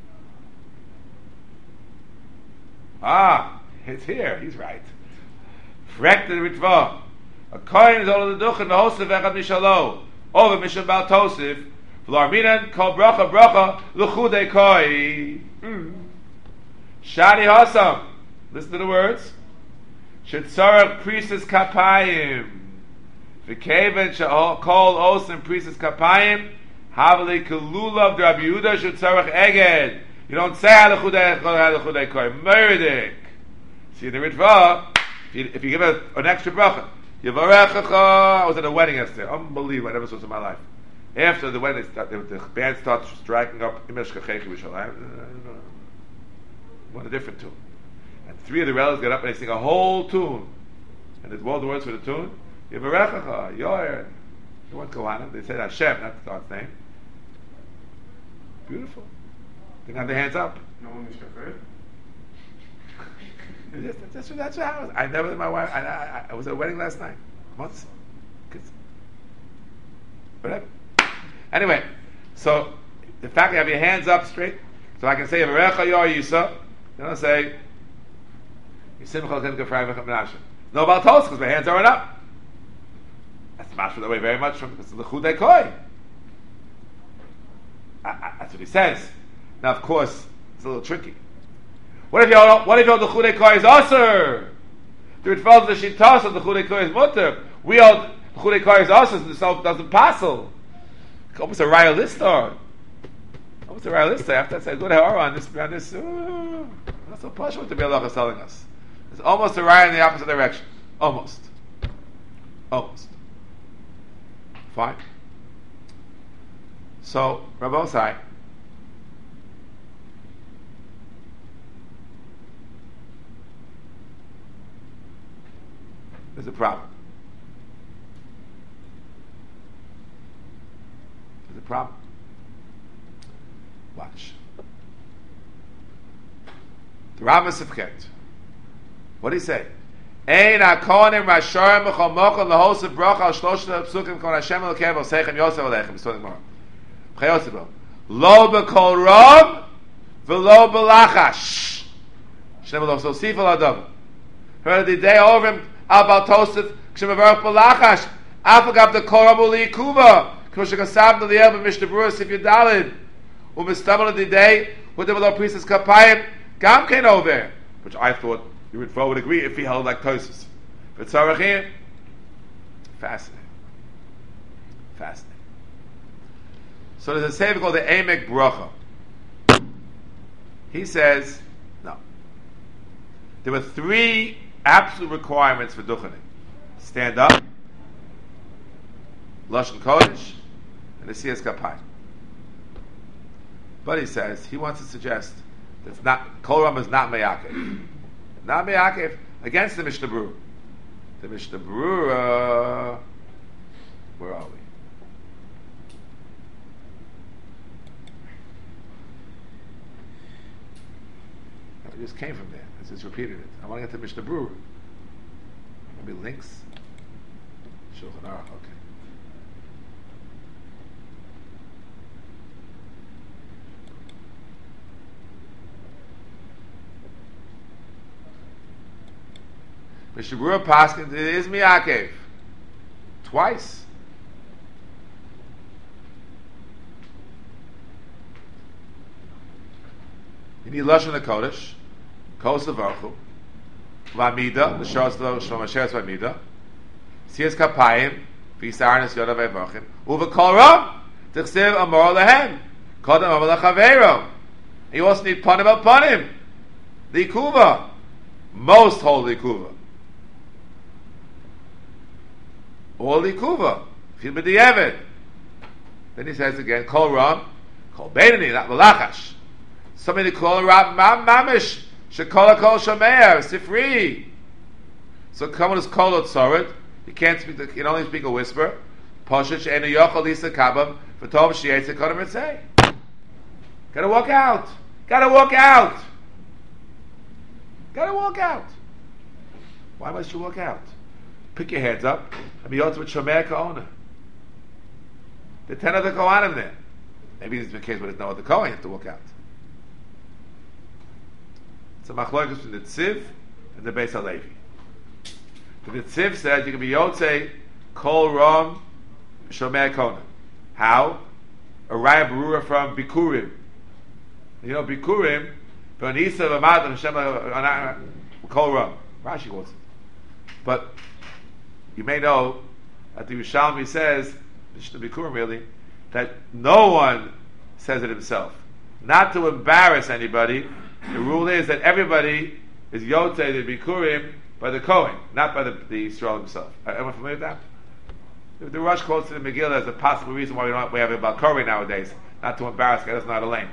Ah, it's here. He's right. Frekt the Ritva. A Kohen is all of the duch and the host of Echad Mishalo. Over Mishnah Baal Tosef. V'larminan kol bracha bracha l'chudei koi. Shani Hasam. Listen to the words. Shetzarach priestess kapayim V'keven she'kol osim priestess kapayim havali kelulav de Rabbi Yehuda shetzarech eged. You don't say halachudei halachudei koi murdik. See the Ritva. If you, if you give a, an extra bracha, Yivarechacha. I was at a wedding yesterday. Unbelievable. I never saw this in my life. After the wedding, the, the band starts striking up Imesh Kachechi B'Shalayim. What a different tune. And three of the relatives get up and they sing a whole tune. And there's all the words for the tune. Yivarechacha, Yoyer. They weren't Kohanim. They said Hashem, not God's name. Beautiful. They didn't have their hands up. No one is afraid. That's, that's, that's what happened. I never, my wife, I, I, I was at a wedding last night. Once. Whatever. Anyway, so the fact you have your hands up straight, so I can say Yevarecha Yor Yisa, then I'll say Yisimcha Chen Kefrayim V'Chem Menashe. No Baltos, because my hands aren't up. That's mashma away very much from the Chudei Koi. That's what he says. Now, of course, it's a little tricky. What if you what if you hold the Chudei Koi is Aser? The Ritva the Shitas of the Chudei Koi is Mutter. We hold the Chudei Koi is Aser, so the self doesn't passel. Almost a Raya Listar. Almost a Raya Listar. After I say good horror on this, on this, uh, not so posh what the Bialach is telling us. It's almost a Raya in the opposite direction. Almost. Almost. Fine. So, Rabbi Osai. There's a problem. There's a problem. Watch. The Rambam Sifket. What did he say? Ein hakohanim rasharim b'chol mochel lahosef bracha al shloshet psukim kon Hashem elokeinu v'oseichem Yosef aleichem. It's talking more. Chayosef lo b'kol ram v'lo b'lachash. Shem lo sosif al adam. Heard the day over him al bal tosef kshem avarach b'lachash. Afagav the kol ram uli yikuva. K'moshe kasab n'liel b'mishna brura sif yudalid. U'mistabel the day with the below priestess kapayim. Gam came over there. Which I thought you would would agree if he held like Tosis. But Tzarachim, fascinating. Fascinating. So there's a sefer called the Emek Bracha. He says, no. There were three absolute requirements for Duchening. Stand up, Lashon Kodesh, and the Siyas Kapayim. But he says, he wants to suggest that it's not, Kol Ram is not Meyakev. Not Meyakev against the Mishnah Berurah. The Mishnah Berurah, where are we? We just came from there. I just repeated it. I want to get to Mishnah Berurah. Maybe links. Shulchan Aruch. Okay. Mishnah Berurah Paskin is Miyakev. Twice. You need Lashon HaKodesh, Kos Levarchu, V'amida, L'shos Shlom Asheres V'amida, Siyas Kapayim, V'yisarnes Yodav V'evachim, U'v'kol Ram, T'chsev Amor Lehem, Kodem Amor L'chaveiro. You also need Panim al Panim, the Ikuva, most holy Ikuva. All Ikuva, Chil B'di'evet. Then he says again, Kol Ram, Kol Beinani, not L'lachash. Somebody call Rab Mamish, Shekola Kol Shomer, Sifri. So come on, is Kol Otzoret. You can't speak. The, you can only speak a whisper. Poshet She'enu Yochel Lisa Kabam V'Tov She'etze Kodem Ritzei. Gotta walk out. Gotta walk out. Gotta walk out. Why must you walk out? Pick your heads up. I mean, with Shomer Kaona. The ten of the Kohanim there. Maybe it's the case where there's no other Kohen. You have to walk out. It's a machlokes between the Tziv and the Beis HaLevi. The Tziv says you can be Yotzei Kol Ram Shomer Kona. How? A Raya Berurah from Bikurim. You know Bikurim, V'anisa V'amad Hashem Kol Ram. Rashi wants it. But you may know that the Yerushalmi says, Mishnah Bikurim really, that no one says it himself. Not to embarrass anybody, the rule is that everybody is Yotze the Bikurim by the Kohen, not by the, the Yisrael himself. Everyone familiar with that? The, the Rush quotes in the Megillah as a possible reason why we don't we have a Balkori nowadays, not to embarrass guys, that's not a lame.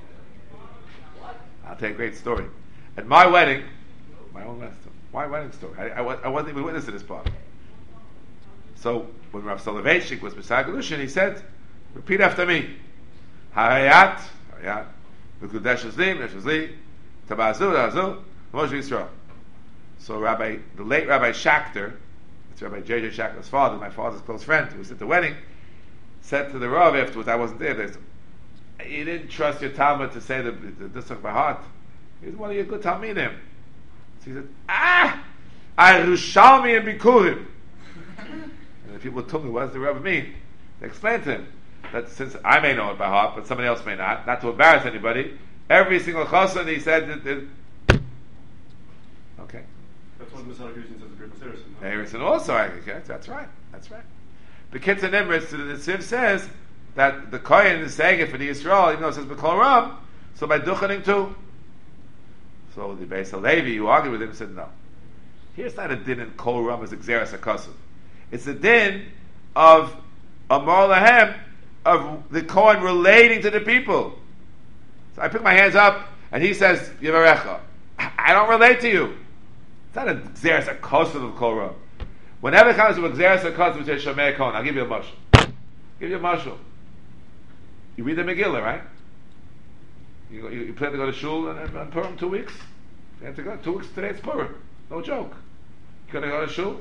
I'll tell you a great story. At my wedding, my own wedding story, my wedding story, I, I, I wasn't even witness to this part. So when Rav Soloveitchik was beside Galushin, he said, repeat after me. Harayat, Harayat, V'kudesh Zlim, Nesh Zli, Tabazu, Tabazu, Moshe Yisrael. So Rabbi, the late Rabbi Schachter, it's Rabbi J J Schachter's father, my father's close friend, who was at the wedding, said to the Rav afterwards, I wasn't there, they said, you didn't trust your Talmud to say the Dusach by heart. He was one of your good Talmidim. So he said, ah, I Yerushalmi and Bikurim. And the people told me, what does the Rebbe mean? They explained to him that since I may know it by heart, but somebody else may not, not to embarrass anybody, every single chassan, he said, that, that, okay. That's what Mister Harrison says, a great Harrison. Harrison also, I guess, that's right, that's right. The Kitzur Nimritz, the Siv says that the Kohen is saying it for the Yisrael, even though it says B'kol Ram, so by Duchening too. So the Beis HaLevi, who argued with him, said no. Here's not a din in Kol Ram as Xeris HaKosov. It's a din of Amor Lahem, of the Kohen relating to the people. So I pick my hands up, and he says, Yevarecha. I don't relate to you. It's not a Xeris HaKosov of Kol Ram. Whenever it comes to a Xeris HaKosov, which is Shomei Kohen, I'll give you a mashal. Give you a mashal. You read the Megillah, right? You, go, you, you plan to go to shul and, and, and Purim two weeks. You have to go two weeks today. It's Purim, no joke. You gonna go to shul?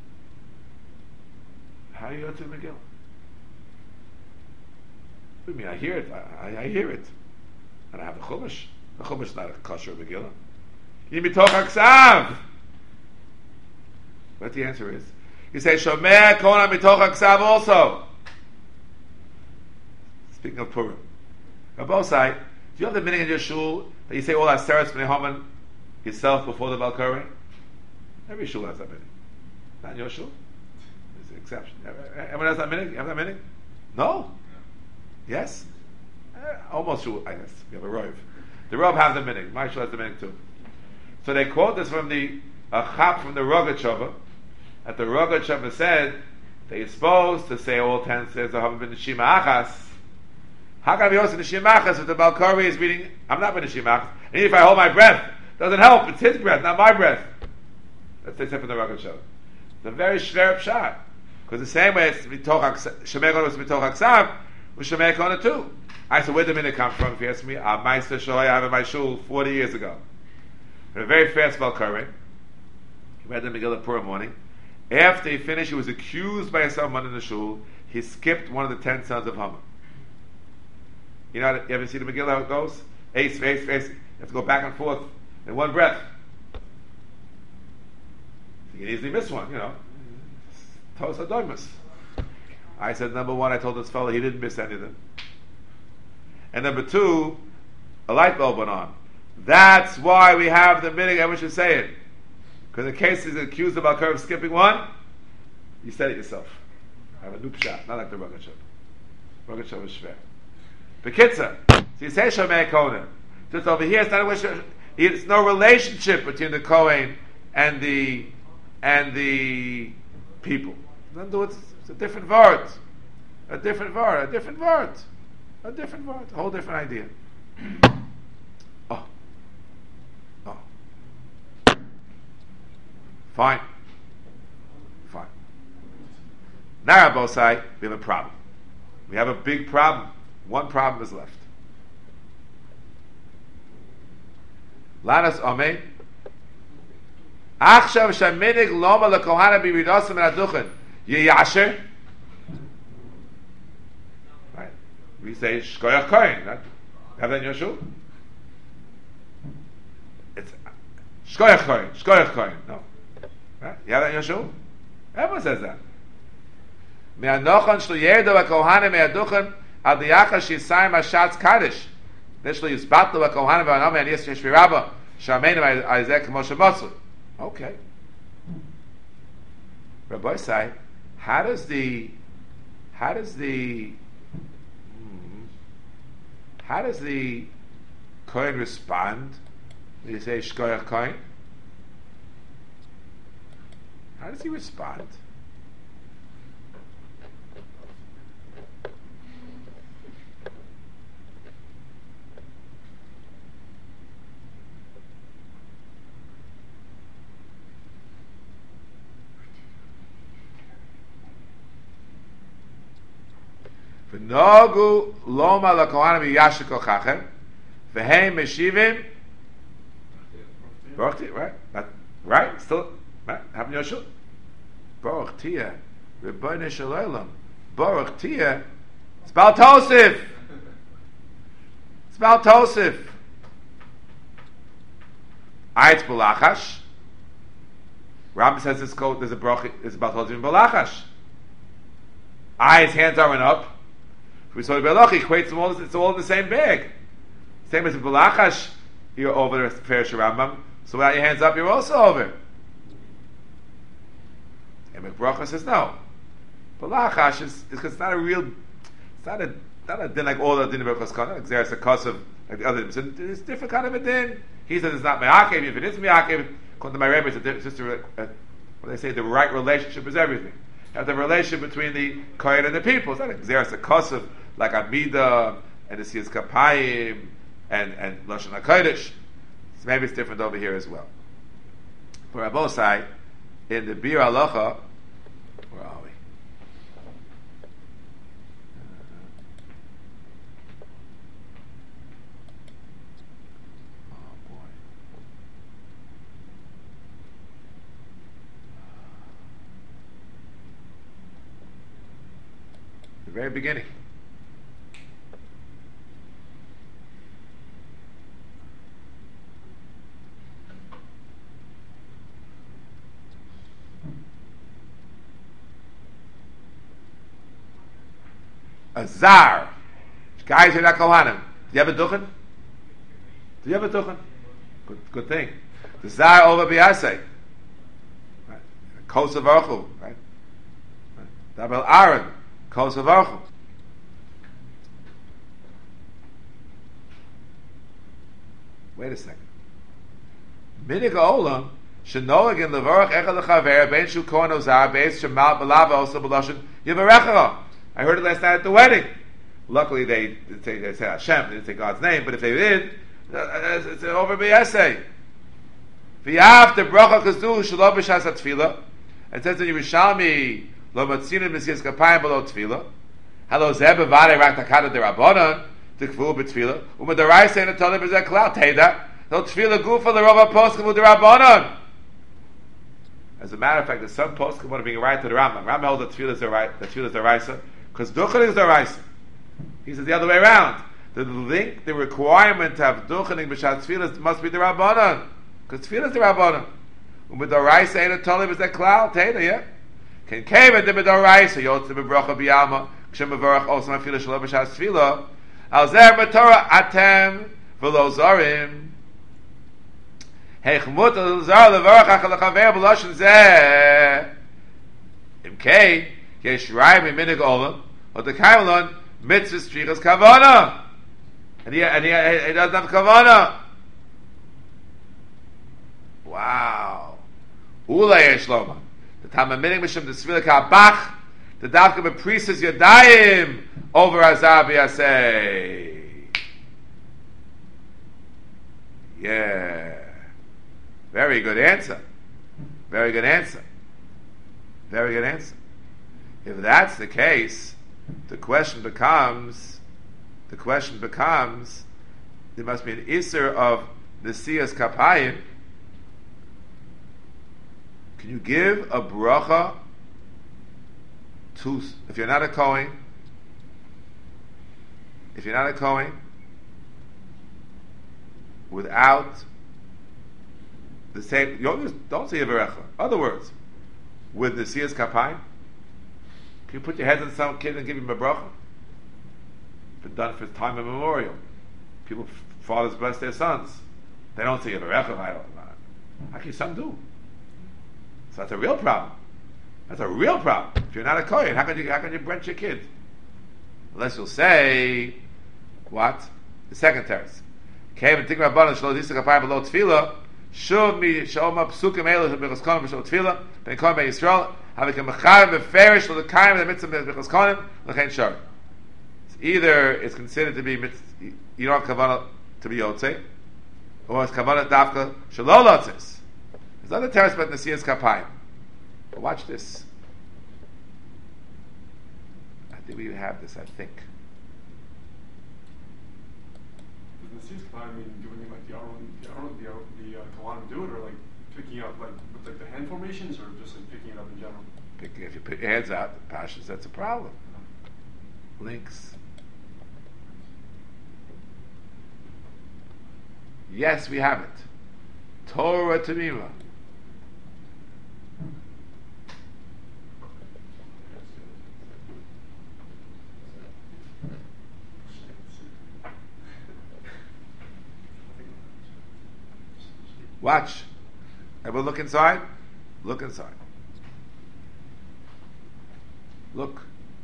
How do you go to the Megillah? What do you mean? I hear it. I, I, I hear it. And I have the Chumash. The Chumash is not a kosher Megillah. You need mitoch haksav. What the answer is? You say Shomei Kohen mitoch haksav also. Speaking of Purim, Rabosai, do you have the meaning in your shul that you say all Aseres Bnei Haman yourself before the Balkari? Every shul has that meaning. Not in your shul. There's an exception. Everyone has that meaning? You have that meaning? No? Yes? Uh, almost shul, I guess. You have a Rov. The Rov has the meaning. My shul has the meaning too. So they quote this from the a chap from the Rogatchover, that the Rogatchover said that you're supposed to say all ten says I haven't been to Shima Achas. How can I be also Nishimachas if the Balkari is reading, I'm not Nishimachas, and if I hold my breath, doesn't help, it's his breath, not my breath. That's they said from the Rogat Show. It's a very shver shot. Because the same way it's Shemei Kona was Mitoch Haksav, was Shemei Kona too. I said, where did the minute come from, if you ask me? A Meister Shoy I have in my shul forty years ago. In a very fast Balkari, he read the Megillah Purim morning. After he finished, he was accused by someone in the shul, he skipped one of the ten sons of Haman. You know, you ever see the Megillah how it goes? Ace, ace, ace. You have to go back and forth in one breath. You can easily miss one, you know. Tos Adoimus. I said, number one, I told this fellow he didn't miss anything. And number two, a light bulb went on. That's why we have the minhag, and we should say it. Because in case he's accused of Al-Kar of skipping one, you said it yourself. I have a new pshat, not like the Rogat Show. Rogat Show is shver. Bekitza. So you say Shomei Kohen. Just over here, it's not a wish. It's no relationship between the Kohen and the and the people. It's a different word. A different word. A different word. A different word. A whole different idea. Oh. Oh. Fine. Fine. Now, Rabosai, we have a problem. We have a big problem. One problem is left. Lanas Ameh. Achshav shaminig loma lekohana biridosim aduchen yiyasher. Right. We say shkoyach kohen. Right? Have that in your shul? It's shkoyach kohen. Shkoyach kohen. No. Right? You have that in your shul? Everyone says that. Me'anochan shlo yerdo v'kohana me'aduchen. Al diyacha shisayim hashatz kaddish. Nishlo yisbatlo v'kohanim v'anam and yes yeshvirabba shameinu Isaac Moshe Mosul. Okay. Rabbi say, how does the, how does the, hmm, how does the Kohen respond when you say Shkoyach Kohen? How does he respond? V'nogu loma lakohanim yashiko chachem v'heim meshivim baruch tia, right? That, right? Still, right? Happen Yoshua. Baruch tia, Rebbeinu Shalom. Baruch tia. It's Baal Tosif. It's Baal Tosif. Ayetz Balachash. Rambam says this quote. There's a baruch. It's Baal Tosif in Balachash. Eyes, hands aren't up. We saw the Belachi equates them all. It's all in the same bag. Same as in Balachash, you're over the Ferish Rambam. So without your hands up, you're also over. And McBracha says no. Balachash is because it's not a real. It's not a not a din like all the din of Berachos Kana. Like there's a cause of like the other. It's a, it's a different kind of a din. He says it's not me'akev. If it is me'akev, according to my Rebbe, it's, a, it's just a, a, what they say. The right relationship is everything. You have the relationship between the Kohen and the people. It's not a there's a cause of like Amida and the Siyas Kapayim and and Lashon HaKodesh. So maybe it's different over here as well. For Rabosai, in the Bir Halacha, where are we? Oh boy. The very beginning. A zar. Guys are not kohanim. Do you have a duchen? Do you have a duchen? Good, good thing. The zar over biyasei. Right. Kos of orchu. Right. Double Aaron. Kos of orchu. Wait a second. Minig olam shenoag in levarach echad lechaver ben shu kohen ozar beis shemal belava also beloshin yivarecha. I heard it last night at the wedding. Luckily, they didn't say, they said Hashem, they didn't say God's name, but if they did, it's over b'yesei. V'yav the bracha kazu shelo b'shas hatfila. It says in Yerushalmi, lo matzinu b'siyas kapayim below tefila. Halo zeh b'varei rak takada derabbanan tikvu b'tefila. U'madaraisa in a tolim b'zeh klal. Tell you that. No tefila gufa l'rova poskim u'derabbanan. As a matter of fact, there's some poskim want to bring it right to the Rambam. Rambam holds that tefila is the right, that tefila is the raisa. Because duchening is the raisa. He says the other way around. The link, the requirement to have duchening b'shat tefillah must be the rabbanon. Because tefillah is the rabbanon. With the raisa ain't a tolim is that klal. Teda, yeah. Can keva de b'dor raisa yotze b'brocha b'yalma kshem b'vorach osam afilah shalom b'shat tefillah al zer b'torah atem v'lo zorim heichmut al zar levorach achal lechaver b'loshen zeh imkei yesh rai b'minig olam or the kailon mitzvah strichas kavana, and he and he, he doesn't have kavana. Wow. Ula yeshloma. The tamaminig mishum desvila kabach. The davka beprises yadayim over azar b'yasei. Yeah. Very good answer. Very good answer. Very good answer. If that's the case, the question becomes, the question becomes, there must be an iser of the siyas kapayim. Can you give a bracha to, if you're not a Kohen, if you're not a Kohen, without the same, you don't, don't say a berecha. Other words, with the siyas kapayim, can you put your head on some kid and give him a bracha? Been done for time immemorial. People, fathers bless their sons. They don't say a berecha. I don't know. Actually, some do. So that's a real problem. That's a real problem. If you're not a Kohen, how can you how can you branch your kid? Unless you'll say what? The second terrace. Came and think about Banan Shlo Disik Apayim below Tefillah. Shuv mi shoma psukim elu b'chos konim b'shol Tefillah. Ben konim by Yisrael. Havik mechayim b'ferish lo l'kayim in the midst of b'chos konim l'chein shor. Either it's considered to be you don't have kavanah to be yotzei, or it's kavanah dafka shelo lotzes. There's other terrace but Nesiyas Kapayim. But watch this. I think we have this. I think. Does Nesiyas Kapayim mean doing it like the Aron, the Aron, the Aron, the uh, Kohanim do it, or like picking up like with like the hand formations, or just like picking it up in general? Picking, if you put your hands out, the pashas, that's a problem. Links. Yes, we have it. Torah Tamima. Watch. Everyone look inside. Look inside. Look.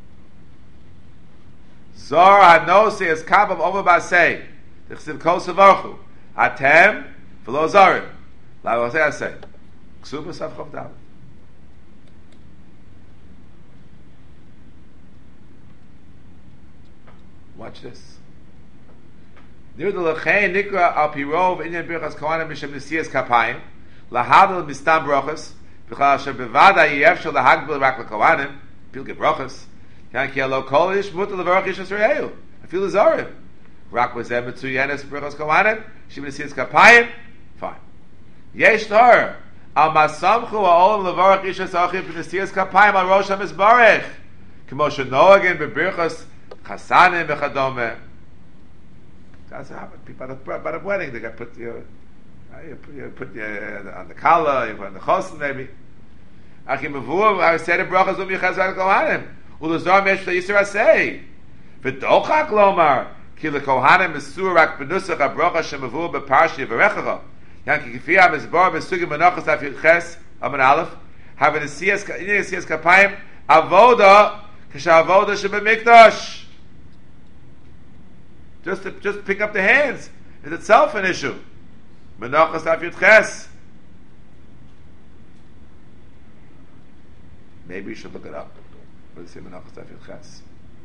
Zor Hanose is Kabav over Basei. Tichsiv Kol Savarchu. Atem v'lo Zorim. La Rosei Asei. Ksuba Savchov David. Watch this. Near the Lechein Nikra Al Pirov Inyan Birchas Kohanim Mishem Nesiyas Kapayim Lahadal Mistam Brochas B'chal Asher Bevada Yefshel Lahagbil Rak LeKohanim Pilge Brochas Kan Ki Alo Kol Ish Mutter Levarach Ish Yisrael Afil Zorim Rak V'zeh Metzuyenes Birchas Kohanim Shem Nesiyas Kapayim fine. Yesh Tor Al Masamchu Ha'olam Levarach Ish Achiv B'Nesiyas Kapayim Al Rosh HaMizbarech K'mo Shenoagin B'Birchas Chasanim V'Chadome. That's what happened. People at a, at a wedding, they got put you, you put, you put you on the collar, you put on the chosin maybe. Achim Avuv, I said a brachas um yichaz al kohanim. Ulazar mesh yisra asay. V'dochak lomar ki lekohanim mesur rak benusach habracha shemavuv beparshi v'rechacha. Yanki kifiyah mizbar besugim menachas af yiches amen aleph. Having a siyas siyas kapayim avoda kisha avoda shebemikdash. Just to, just pick up the hands is itself an issue. Menachas af yitches. Maybe you should look it up. What does it say menachas af yitches?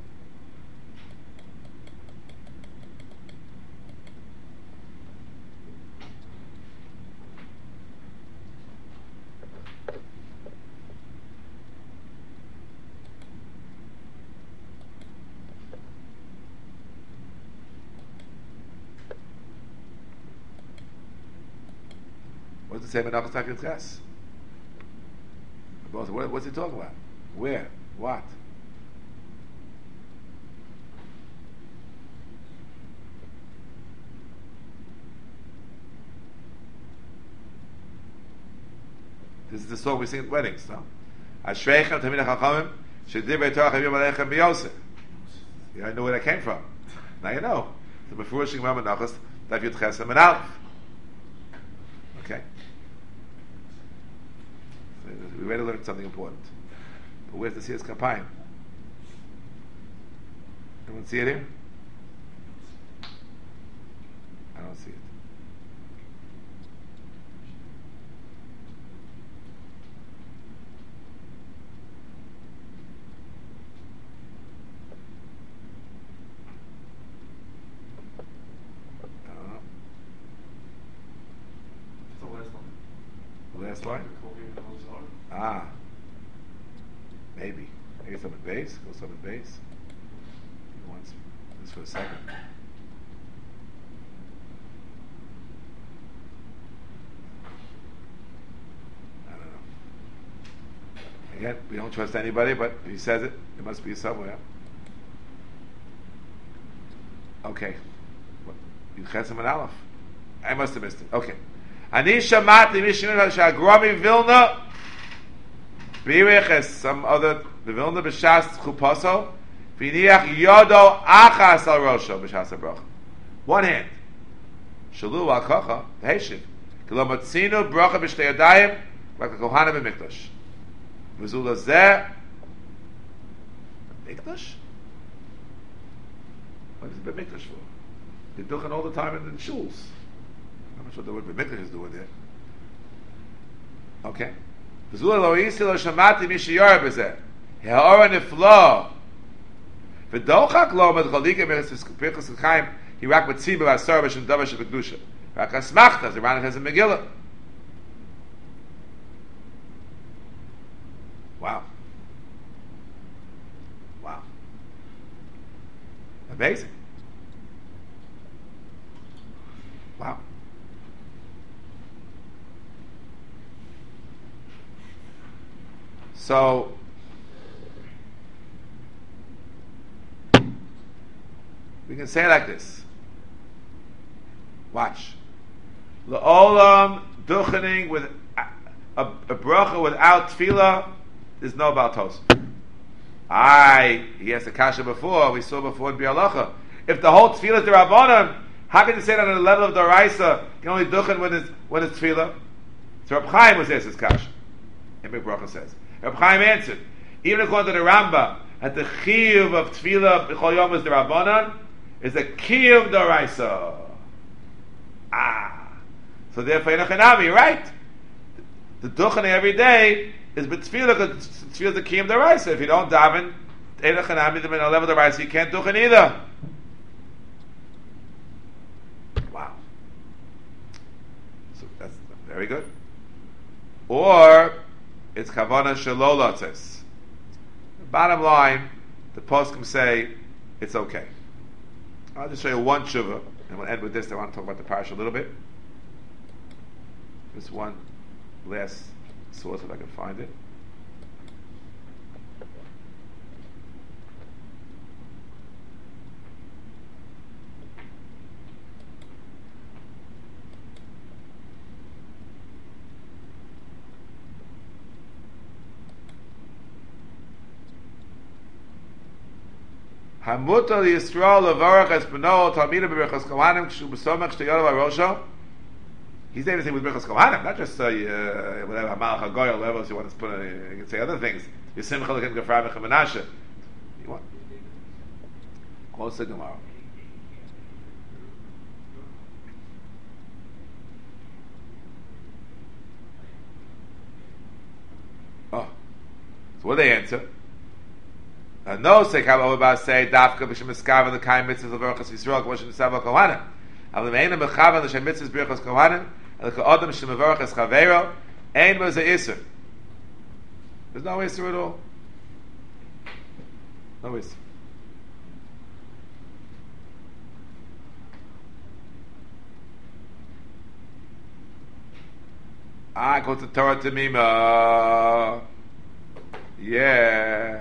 What does it say menachas af yitches? What, what's he talking about? Where? What? This is the song we sing at weddings, no? Ashreichem tamid hachachamim shedivrei Torah chavim aleichem biyosef. Yeah, I know where that came from. Now you know. The Mefurushim menachas af yitches and menalef. Okay. We ready to learn something important. But where's the Siyas Kapayim? Anyone see it here? I don't see it. I don't know. It's the last one. The last line? Ah, maybe. Maybe some at base. Go some at base. Once, just for a second. I don't know. Again, we don't trust anybody, but if he says it, it must be somewhere. Okay. You Chesem and Aleph. I must have missed it. Okay. Ani shamati mishinun shagrami Vilna. Biriches, some other, the Vilna b'shas chupaso, v'niach yodo achas al rosho b'shas ha'bracha. One hand. Shalu al kocha, v'heshiv. K'lo matzinu bracha b'shtei yadayim, like a kohanim b'mikdash. V'zula zeh. Mikdash? What is the Mikdash for? They're duchen all the time in the shuls. I'm not sure what the Mikdash is doing there. Okay. V'zula lo yisi lo shamati mi sheyor b'zeh. Ha'ora niflo. V'dochak lo med chalike b'chas l'chaim hirak b'tzibah v'asar b'shem davar sheb'kedusha. Rak asmachta, as the Rambam has in Megillah. Wow. Wow. Amazing. Wow. So, we can say it like this. Watch. La'olam duchening with a, a, a bracha without tefillah is no baltos. I he has a kasha before, we saw before in Bialacha. If the whole tefillah is the Rabbanan, how can you say that on the level of the Raisa you can only duchen when it's when it's tefillah? So Reb Chaim was his kasha. And Big Bracha says. Reb Chaim answered, even according to the Rambam, that the chiyuv of tefillah b'chol yom is the Rabbanan, is the kiyuv the Raisa. Ah. So therefore, you're right. The duchen every day is b'tefillah, because tefillah is the kiyuv the Raisa. If you don't daven, Eina Chanami, the level of the Raisa, you can't duchen either. Wow. So that's very good. Or it's kavana shalolatzes. Bottom line, the poskim say it's okay. I'll just show you one tshuva, and we'll end with this. I want to talk about the parasha a little bit. Just one last source if I can find it. Hamuta Yisrael levarach es beno talmida b'berachas kohanim kshu b'somach shteyolav arosho. He's saying anything with berachas kohanim, not just uh, uh, whatever hamalach hagoy or whatever else you want to put. Uh, you can say other things. Yisimcha lekin gafra v'chem menashe. You want? Close the Gemara. Oh, so what do they answer? Uh, no, say Kabbalah about say Dafka b'shem eskav the kaim mitzvahs of berachas Yisrael k'moshe nisav kohanim. Avle me'enim bechavan l'shem mitzvahs berachas kohanim el ka'odam shem berachas chaveiro ein mo ze iser. There's no iser at all. No iser. I go to Torah Tamima. Yeah.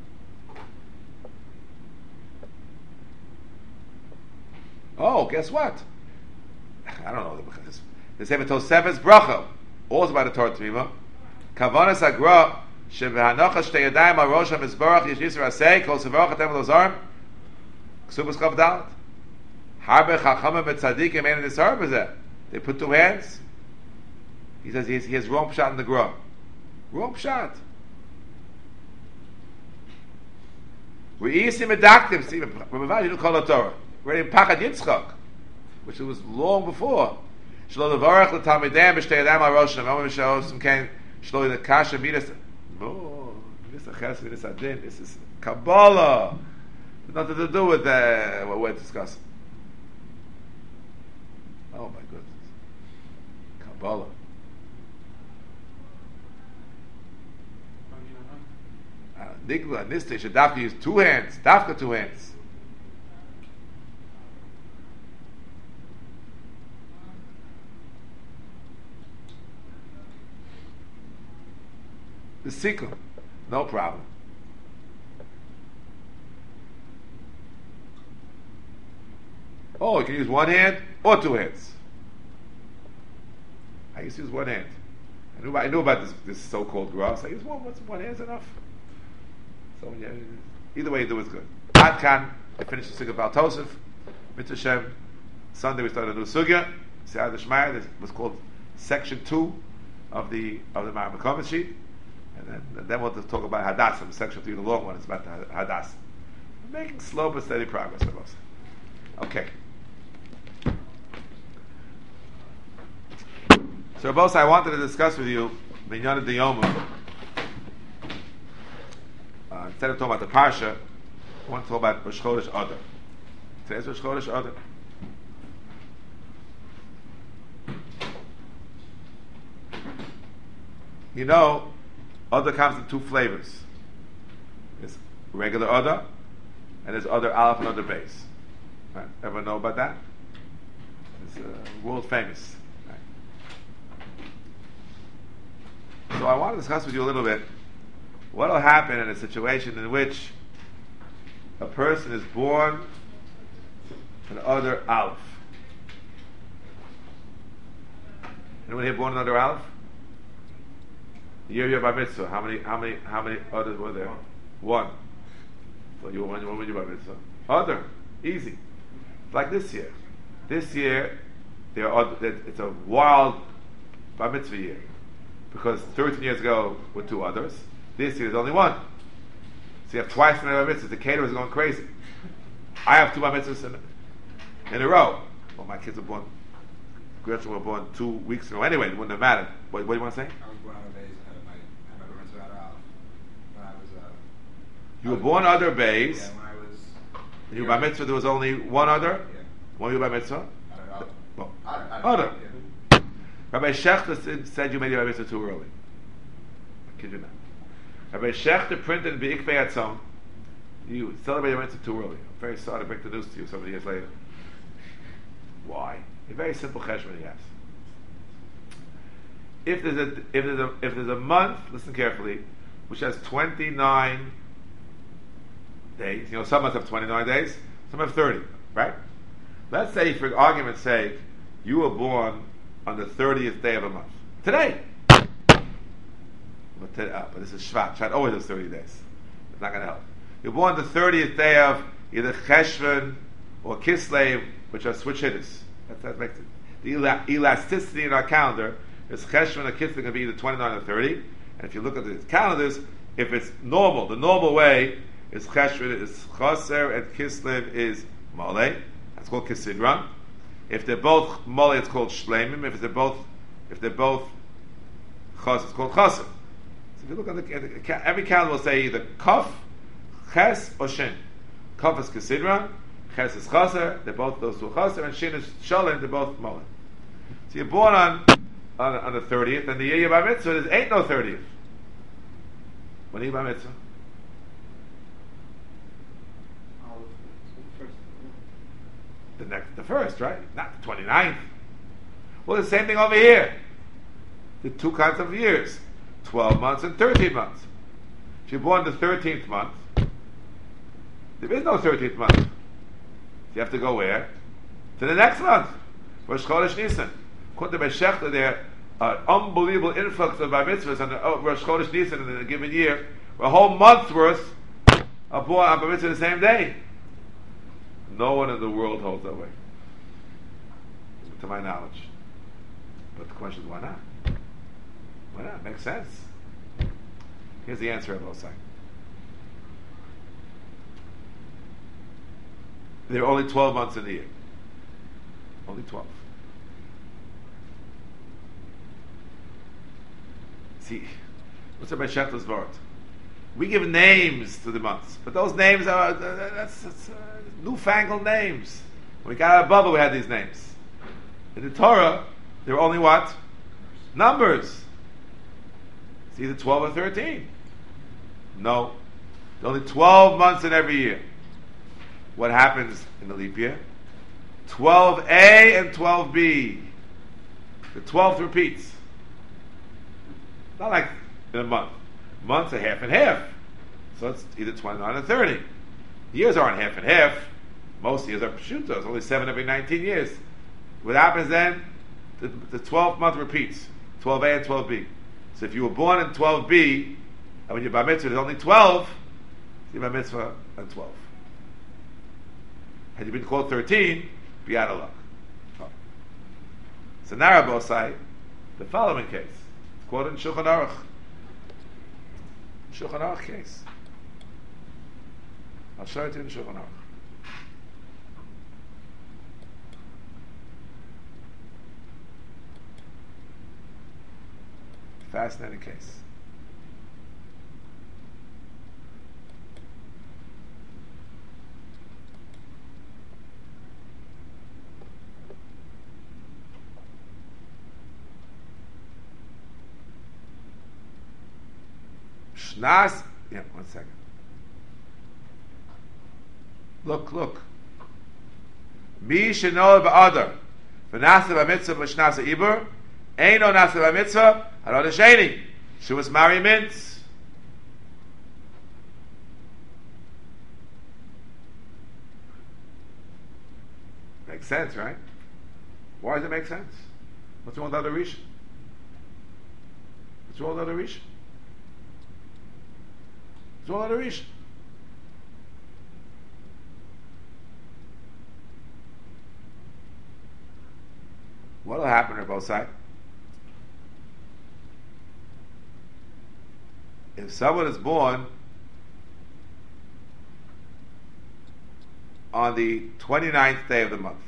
Oh, guess what? I don't know. The Sefer Tosefes Bracha, also by the Torah Tamima. Kavanas Agra Shevehanocha Shtei Yadayim Al Rosh HaMizbarach Yesh Yisra Asei Kol Sevarach Atem Lozarim Ksubas Chav Dalet Harbe Chachamim Betzadikim Ein Nisar B'zeh. They put two hands. He says he has, he has wrong pshat in the Gra. Wrong pshat. We easy medaktim. See, Rabbi didn't call it Torah. We're in Pachad Yitzchak, which was long before. Shlo levarach l'talmidem b'shtei yadayim al rosh hashanah v'mishos m'kein shlo l'kasha midas. No, this is ches midas adin. This is Kabbalah. Nothing to do with uh, what we're discussing. Oh my goodness, Kabbalah. Nigla in this station, Dafka use two hands. Dafka two hands. The sikkim, no problem. Oh, you can use one hand or two hands. I used to use one hand. I knew, I knew about this, this so-called grass. I used one, one hand's enough. So yeah, either way you do is good. Ad Kan, I finished the Sugya Baal Tosef. Mitzvah Shem. Sunday we started a new Sugya. Siyad Shmaya. This was called section two of the of the Ma'amah sheet. And then, and then we'll talk about Hadassah, section three, the long one, is about the Hadassah. We're making slow but steady progress, I must say. Okay. So, Rabos, I wanted to discuss with you Binyan of the Yoma. Uh, instead of talking about the Parsha, I want to talk about Rosh Chodesh Adar. Today's Rosh Chodesh Adar. You know, Adar comes in two flavors. There's regular Adar, and there's Adar Aleph and Adar Beis. Right? Everyone know about that? It's uh, world famous. Right? So I want to discuss with you a little bit what will happen in a situation in which a person is born an Adar Aleph. Anyone here born an Adar Aleph? The year of your bar mitzvah. How many? How many? How many others were there? One. So you were one. When were you bar mitzvah? Other. Easy. It's like this year. This year, there are. It's a wild bar mitzvah year because thirteen years ago were two others. This year there's only one. So you have twice as many bar mitzvahs. The caterers are going crazy. I have two bar mitzvahs in, in a row. Well, my kids were born. Gretchen were born two weeks ago. Anyway, it wouldn't have mattered. What, what do you want to say? I was born on the days. You were born other bays. Yeah, when I was. And you were by mitzvah, there was only one other? Yeah. When you were by mitzvah? Other. Well, Other. other. Yeah. Rabbi Shechter said you made your by mitzvah too early. I kid you not. Rabbi Shechter printed in Be'ikvei Atzon. You celebrated your mitzvah too early. I'm very sorry to break the news to you so many years later. Why? A very simple cheshbon he has. If there's a if there's a if there's a month, listen carefully, which has twenty-nine days. You know, some months have twenty-nine days, some have thirty, right? Let's say, for argument's sake, you were born on the thirtieth day of a month. Today! But, today, uh, but this is Shvat. Shvat always has thirty days. It's not going to help. You're born the thirtieth day of either Cheshvan or Kislev, which are switch hitters. That's, that makes it. The ela- elasticity in our calendar is Cheshvan or Kislev going to be either twenty-nine or thirty. And if you look at the calendars, if it's normal, the normal way is Cheshvan is Chaser and Kislev is Mole. That's called Kisidron. If they're both Mole, it's called Shleimim. If they're both, if they're both Chaser, it's called Chaser. So if you look at the, at the every calendar will say either Kaf, Ches, or Shin. Kaf is Kisidron, Ches is Chaser. They're both those two Chaser, and Shin is Shalom. They're both Mole. So you're born on on, on the thirtieth, and the year you're bar mitzvah, there ain't no thirtieth. When are you bar mitzvah? The next, the first, right? Not the twenty-ninth. Well, the same thing over here. The two kinds of years, twelve months and thirteen months. If you're born the thirteenth month, there is no thirteenth month. So you have to go where? To the next month, Rosh Chodesh Nisan. According to Shechter, there are unbelievable influx of bar mitzvahs on the oh, Rosh Chodesh Nisan in a given year. A whole month's worth are born on bar mitzvah the same day. No one in the world holds that way, to my knowledge. But the question is, why not? Why not? Makes sense. Here's the answer of Osai. There are only twelve months in the year. Only twelve. See, what's up by Shechter's Vart? We give names to the months, but those names are uh, that's, that's uh, newfangled names. When we got out of Bubba, we had these names. In the Torah, there are only what? Numbers. It's either twelve or thirteen. No, there are only twelve months in every year. What happens in the leap year? twelve A and twelve B. The twelfth repeats. Not like in a month. Months are half and half. So it's either twenty-nine or thirty. Years aren't half and half. Most years are pshuta. It's only seven every nineteen years. What happens then? The, the twelfth month repeats. twelve A and twelve B. So if you were born in twelve B, and when you're bar mitzvah, there's only twelve, you're bar mitzvah and twelve. Had you been called thirteen, be out of luck. Oh. So now Rabosai, the following case. It's quoted in Shulchan Aruch. Shulchan Aruch case. I'll show it to you in Shulchan Aruch. Fascinating case. Shnas, yeah, one second. Look, look. Mi shenol ba'adar, v'nasa b'mitzvah v'shnasa ibur, eino nasa b'mitzvah, harod hasheni, shuas mari mintz. Makes sense, right? Why does it make sense? What's wrong with other Rishon? What's wrong with other Rishon? What's wrong with other Rishon? What will happen on both sides? If someone is born on the twenty-ninth day of the month,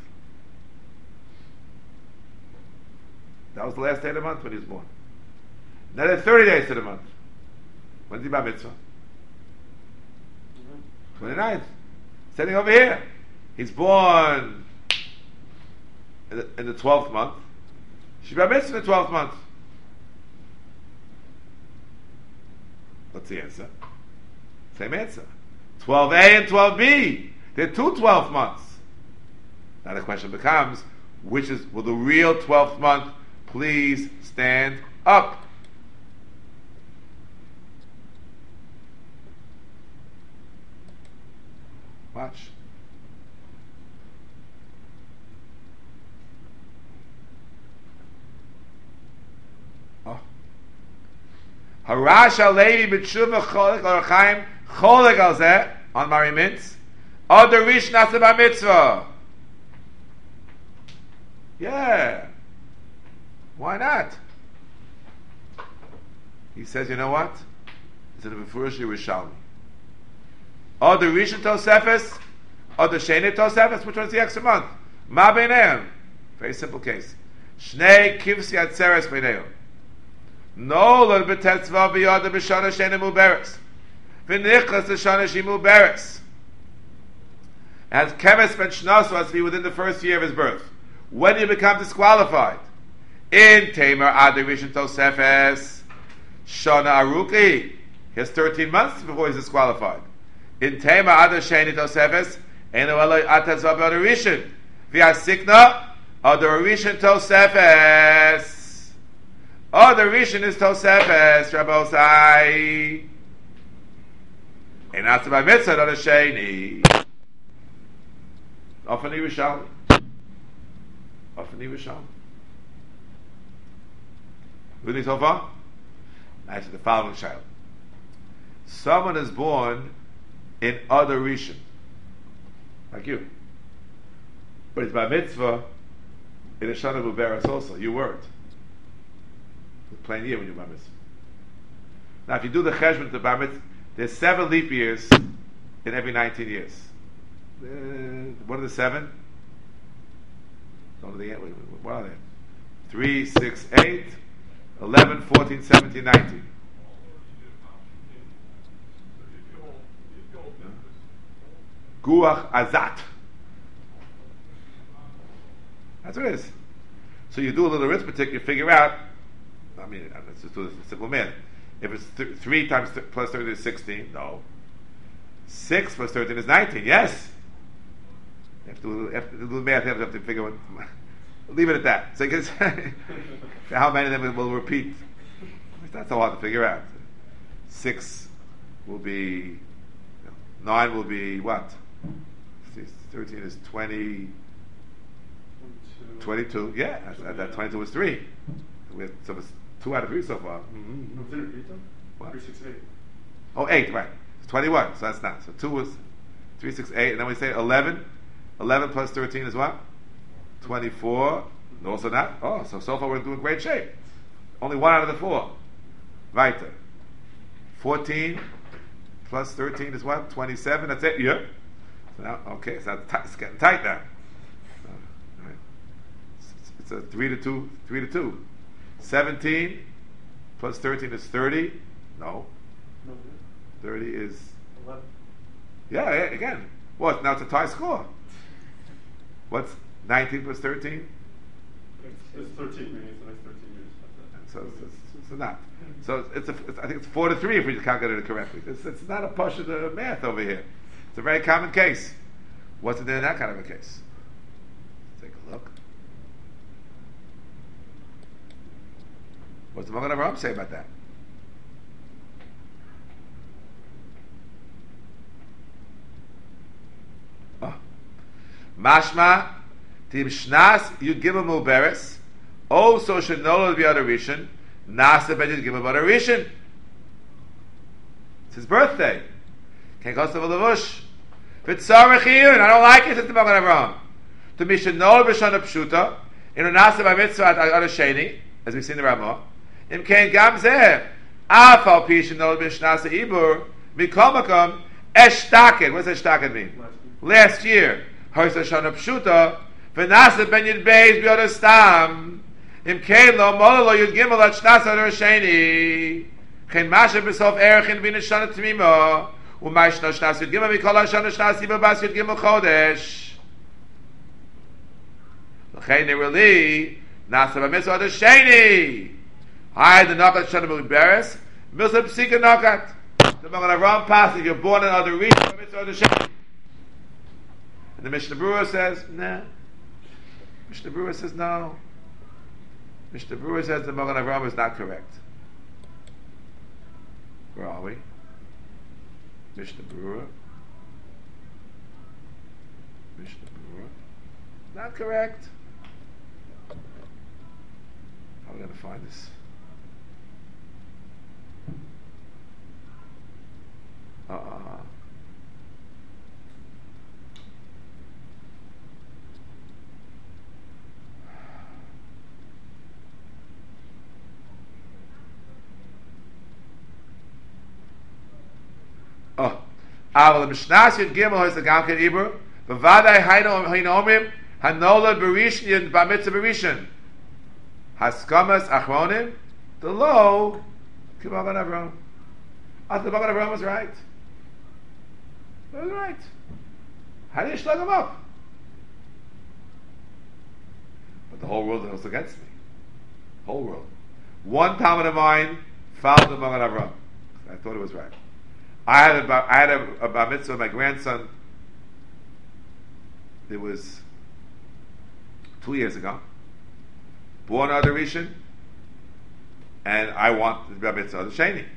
that was the last day of the month when he was born. Now there are thirty days to the month. When's he bar mitzvah? twenty-ninth. Standing over here. He's born in the, in the twelfth month. She's bar mitzvah in the twelfth month. What's the answer? Same answer. twelve A and twelve B. They're two twelfth months. Now the question becomes, which is, will the real twelfth month please stand up? Watch. Oh. Harash alevi b'tshuva cholik orachaim cholik al zeh on Mari Mintz. Other rish nasa bar mitzvah. Yeah. Why not? He says, you know what? It's in the Befurish Yerushalmi. Or the Rishon Tosefes, or the Sheni Tosefes, which one's the extra month? Ma beineim. Very simple case. Shnei kivsi atzeres beineim. No lo betetzva biyada b'shana sheni muberes. V'nichlas l'shana shi muberes. As Kemes ben Shnas was to be within the first year of his birth. When do you become disqualified? In Tamer Ad Rishon Tosefes, Shana Aruki. He has thirteen months before he's disqualified. In Tamer Ad Sheni Tosefes, Eno Eloi Atazva B'Ad Rishon. V'ya Sikna, Ad Rishon Tosefes. Ad Rishon is Tosefes, Rabbosai. And after by Mitzvah, Ad Sheni. Often Yerushalmi. Often Yerushalmi. With me so far? Actually, the following child. Someone is born in other Rishon, like you, but it's by mitzvah in a Shana Muberes also. You weren't. It's plain year when you're by mitzvah. Now, if you do the cheshbon to bar mitzvah, there's seven leap years in every nineteen years. Uh, what are the seven? What are, the, what are they? Three, six, eight. eleven, fourteen, seventeen, nineteen. Guach Azat. That's what it is. So you do a little arithmetic, you figure out, I mean, let's just do a simple math. If it's th- three times th- plus thirteen is sixteen, no. six plus thirteen is nineteen, yes. You have to, have to do the math, you have to figure out. Leave it at that. So you can how many of them will repeat? It's not so hard to figure out. Six will be, nine will be what? thirteen is twenty, twenty-two. Yeah, that, that twenty-two was three. We have, so it's two out of three so far. Mm-hmm. What? Three, six, eight. Oh, eight, right. It's twenty-one, so that's not. So two was three, six, eight, and then we say eleven. eleven plus thirteen is what? twenty-four. No, also not. Oh, so so far we're doing great shape. Only one out of the four. Weiter. fourteen plus thirteen is what? twenty-seven. That's it. Yeah. So now, okay, so it's, t- it's getting tight now. So, all right. it's, it's a three to two. Three to two. Seventeen plus thirteen is thirty. No. Thirty is. eleven. Yeah. yeah again. What? Now it's a tie score. What's nineteen plus thirteen? It's, it's thirteen. Maybe it's the next thirteen years. So it's, it's, it's not. So it's, a, it's I think it's four to three if we just calculate it correctly. It's, it's not a push of the math over here. It's a very common case. What's it in that kind of a case? Take a look. What's the Magen Avraham say about that? Oh. Mashma tim shnas yud gimel muberes. Also should know the other rishon. Nasa ben yud gimel other rishon. It's his birthday. Can't cost of a levush. V'tzarech iyun. I don't like it. It's the Magen Avraham. To mishnol b'shana pshuta. In nasa by mitzvah at other sheni, as we see in the Ramah. Im kein gam zeh. Af al pi shenol b'shnasa ibur. Mikol makom eshtaken. What does eshtaken mean? Last year. Hoysa shana pshuta. V'nasa ben yud beis b'yodah stam. Im kein lo mola lo yud gimel at shnasa adar sheni. Chen masha b'sof erechin v'in shana t'mima. Umay shna shnasa yud gimel mikol shana shnasa ibur bas yud gimel chodesh. L'chein nereli. Nasa b'mitzvah adar sheni. Hi, the nakat shana b'beres. Milsa b'sika nakat. The Magen Avraham passage, you're born in other region, b'mitzvah adar sheni. And the Mishnah Berurah says, nah. Mishnah Berurah says, no. Mishnah Berurah says the Magen Avraham is not correct. Where are we? Mishnah Berurah. Mishnah Berurah. Not correct. How are we going to find this? Uh-uh. Oh, Aval Mishnah Yud Gimel has the Gamken Ibur. Bavadai Haino Hainomim Hanola Berishin Bamitza Berishin Haskamas Achronim. The low Kimagan Avraham. I thought the Magen Avraham was right. That was right. How do you slug him up? But the whole world was against me. Whole world. One Talmud of mine found the Magen Avraham. I thought it was right. I had a, I had a, a bar mitzvah of my grandson. It was two years ago. Born other Rishon, and I want the bar mitzvah of the Sheni.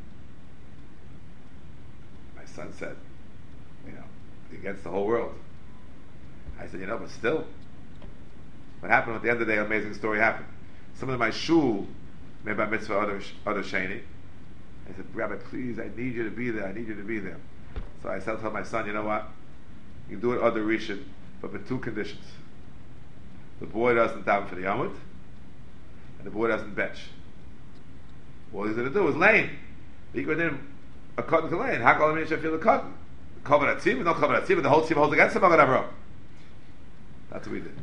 My son said, you know, against the whole world. I said, you know, but still, what happened at the end of the day? An amazing story happened. Someone in my shul made bar mitzvah other other Sheni. I said, Rabbi, please, I need you to be there. I need you to be there. So I said to my son, you know what? You can do it other Rishon, but with two conditions. The boy doesn't daven for the Yamud, and the boy doesn't betch. All he's going to do is lane. He could in a cotton to lane. How come I should feel the cotton? Cover that tzibah, no cover that tzibah. The whole tzibah holds against him. I'm going to That's what we did.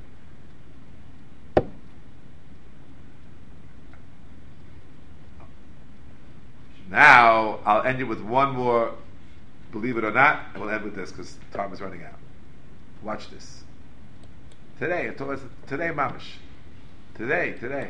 Now, I'll end you with one more, believe it or not, and we'll end with this because time is running out. Watch this. Today, today, mamish. Today, today.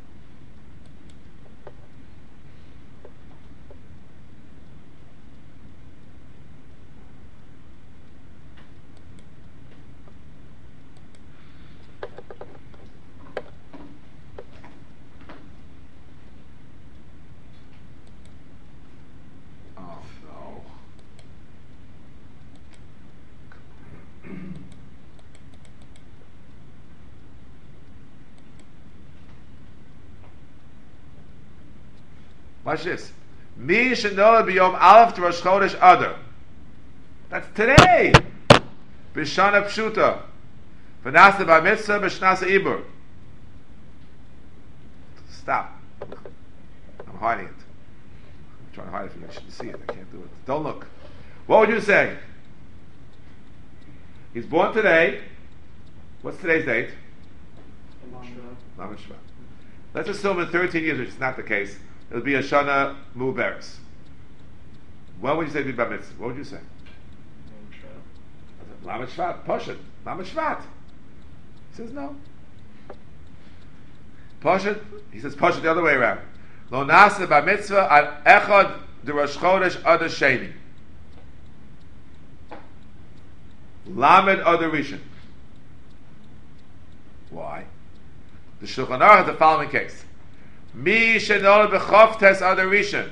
Watch this. Mi shenola b'yom aleph to Rosh Chodesh Adar. That's today. B'shana pshuta. V'nasa b'mitzvah b'shnasa ibur. Stop. I'm hiding it. I'm trying to hide it from you. I shouldn't see it. I can't do it. Don't look. What would you say? He's born today. What's today's date? Lamed Shvat. Let's assume in thirteen years, which is not the case, it'll be a Shana Mu'beres. When would you say Bar Mitzvah? What would you say? Lamed Shvat. Poshet. Lamed Shvat. He says no. Poshet. He says Poshet the other way around. Lo nasa Bar Mitzvah al echad de Rosh Chodesh ad Sheni. Lamed ad Rishon. Why? The Shulchan Aruch has the following case: Mi shenol b'chavtes ad Rishon,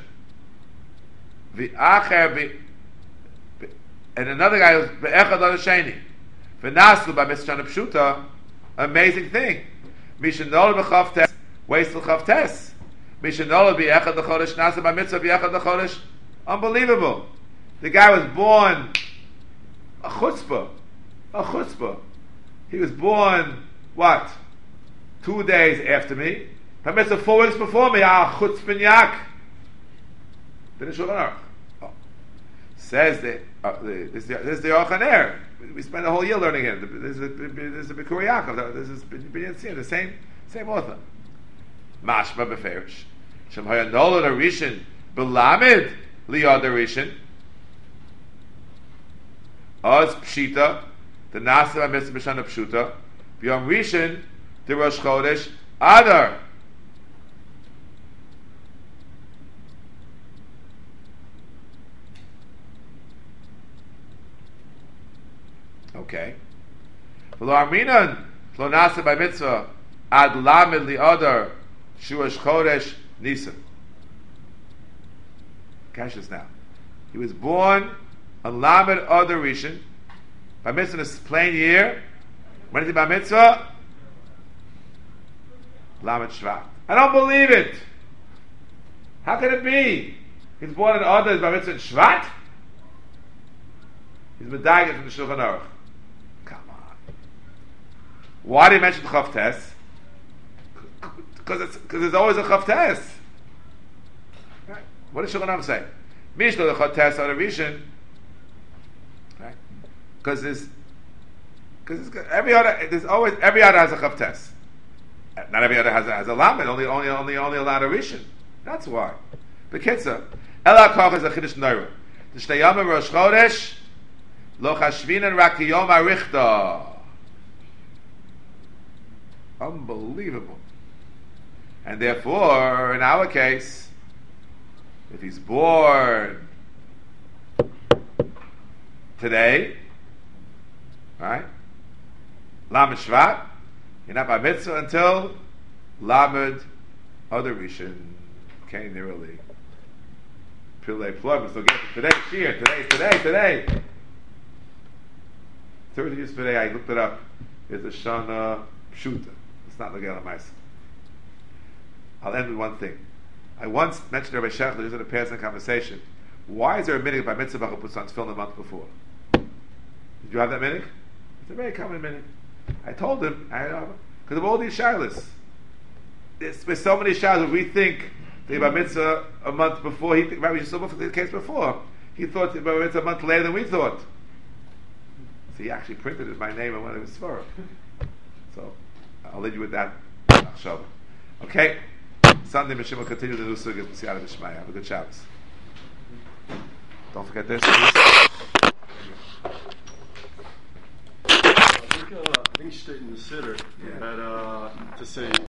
v'acher b, and another guy was be'echad ad Sheni, v'naslu b'mitzvah pshuta. Amazing thing. Mi shenol b'chavtes, wastel chavtes. Mi shenol b'echad l'chodesh, nasu b'mitzvah b'echad l'chodesh. Unbelievable. The guy was born a chutzpah, a chutzpah. He was born what? Two days after me. Permits four weeks before me. Ah, chutzpah. Then it's Shulchan Aruch. Oh. Says the, uh, the this, this is the Aruch Ner. We spent a whole year learning it. This is this is the Bikur Yaakov. This is Binyan the same same author. Mashma beferish. Shem hayanol arishin belamed liyad arishin. Oz pshita the nasa b'mitzvah b'shana pshuta. B'yom rishon the Rosh Chodesh Adar. Okay. V'lo arminan lo nasa by mitzvah ad lamed li Adar shu Rosh Chodesh Nisan. Catch this now. He was born on lamed Adar Rishon by mitzvah in a plain year. When is he by mitzvah? Lamed Shvat. I don't believe it. How can it be? He's born in Adar, he's by mitzvah in Shvat? He's medayget from the Shulchan Aruch. Come on. Why do you mention Chavtes? Because it's because there's always a Chavtes. Right? What does Shulchan Aruch say? Mishlo the Chavtes Adar Rishon. Right? Because there's because every other there's always every other has a Chavtes. Not every other has a, has a lamed. Only, only, only, only a lot of rishon. That's why. Bekitza, Ela Koch is a chiddush neira. The Shnei Rosh Chodesh Lo Chashvinan Rak Yom Arichta. Unbelievable. And therefore, in our case, if he's born today, right? Lamed Shvat. You're not by mitzvah until Lamed Adar Rishon. Okay, nearly. Pillei Plug. So get today, here, today, today, today. Thirty years today, I looked it up. It's a Shana Pshuta. It's not Legel Maisa. I'll end with one thing. I once mentioned to Rabbi Shechler, just in a passing conversation, why is there a minhag by mitzvah who puts on tefillin a month before? Did you have that minhag? It's a very common minhag. I told him, because of all these shilas. There's so many shilas, we think the Bar Mitzvah a month before, he th- Rabbi Yisrael, for the case before, he thought the Bar Mitzvah a month later than we thought. So he actually printed it, my name and one of his svarah. So, I'll leave you with that. Okay? Sunday, Mishim will continue the new sukkah with Siyata B'Shmai. Have a good Shabbos. Don't forget this. I think uh, I think straight in the sitter Yeah. that uh, to say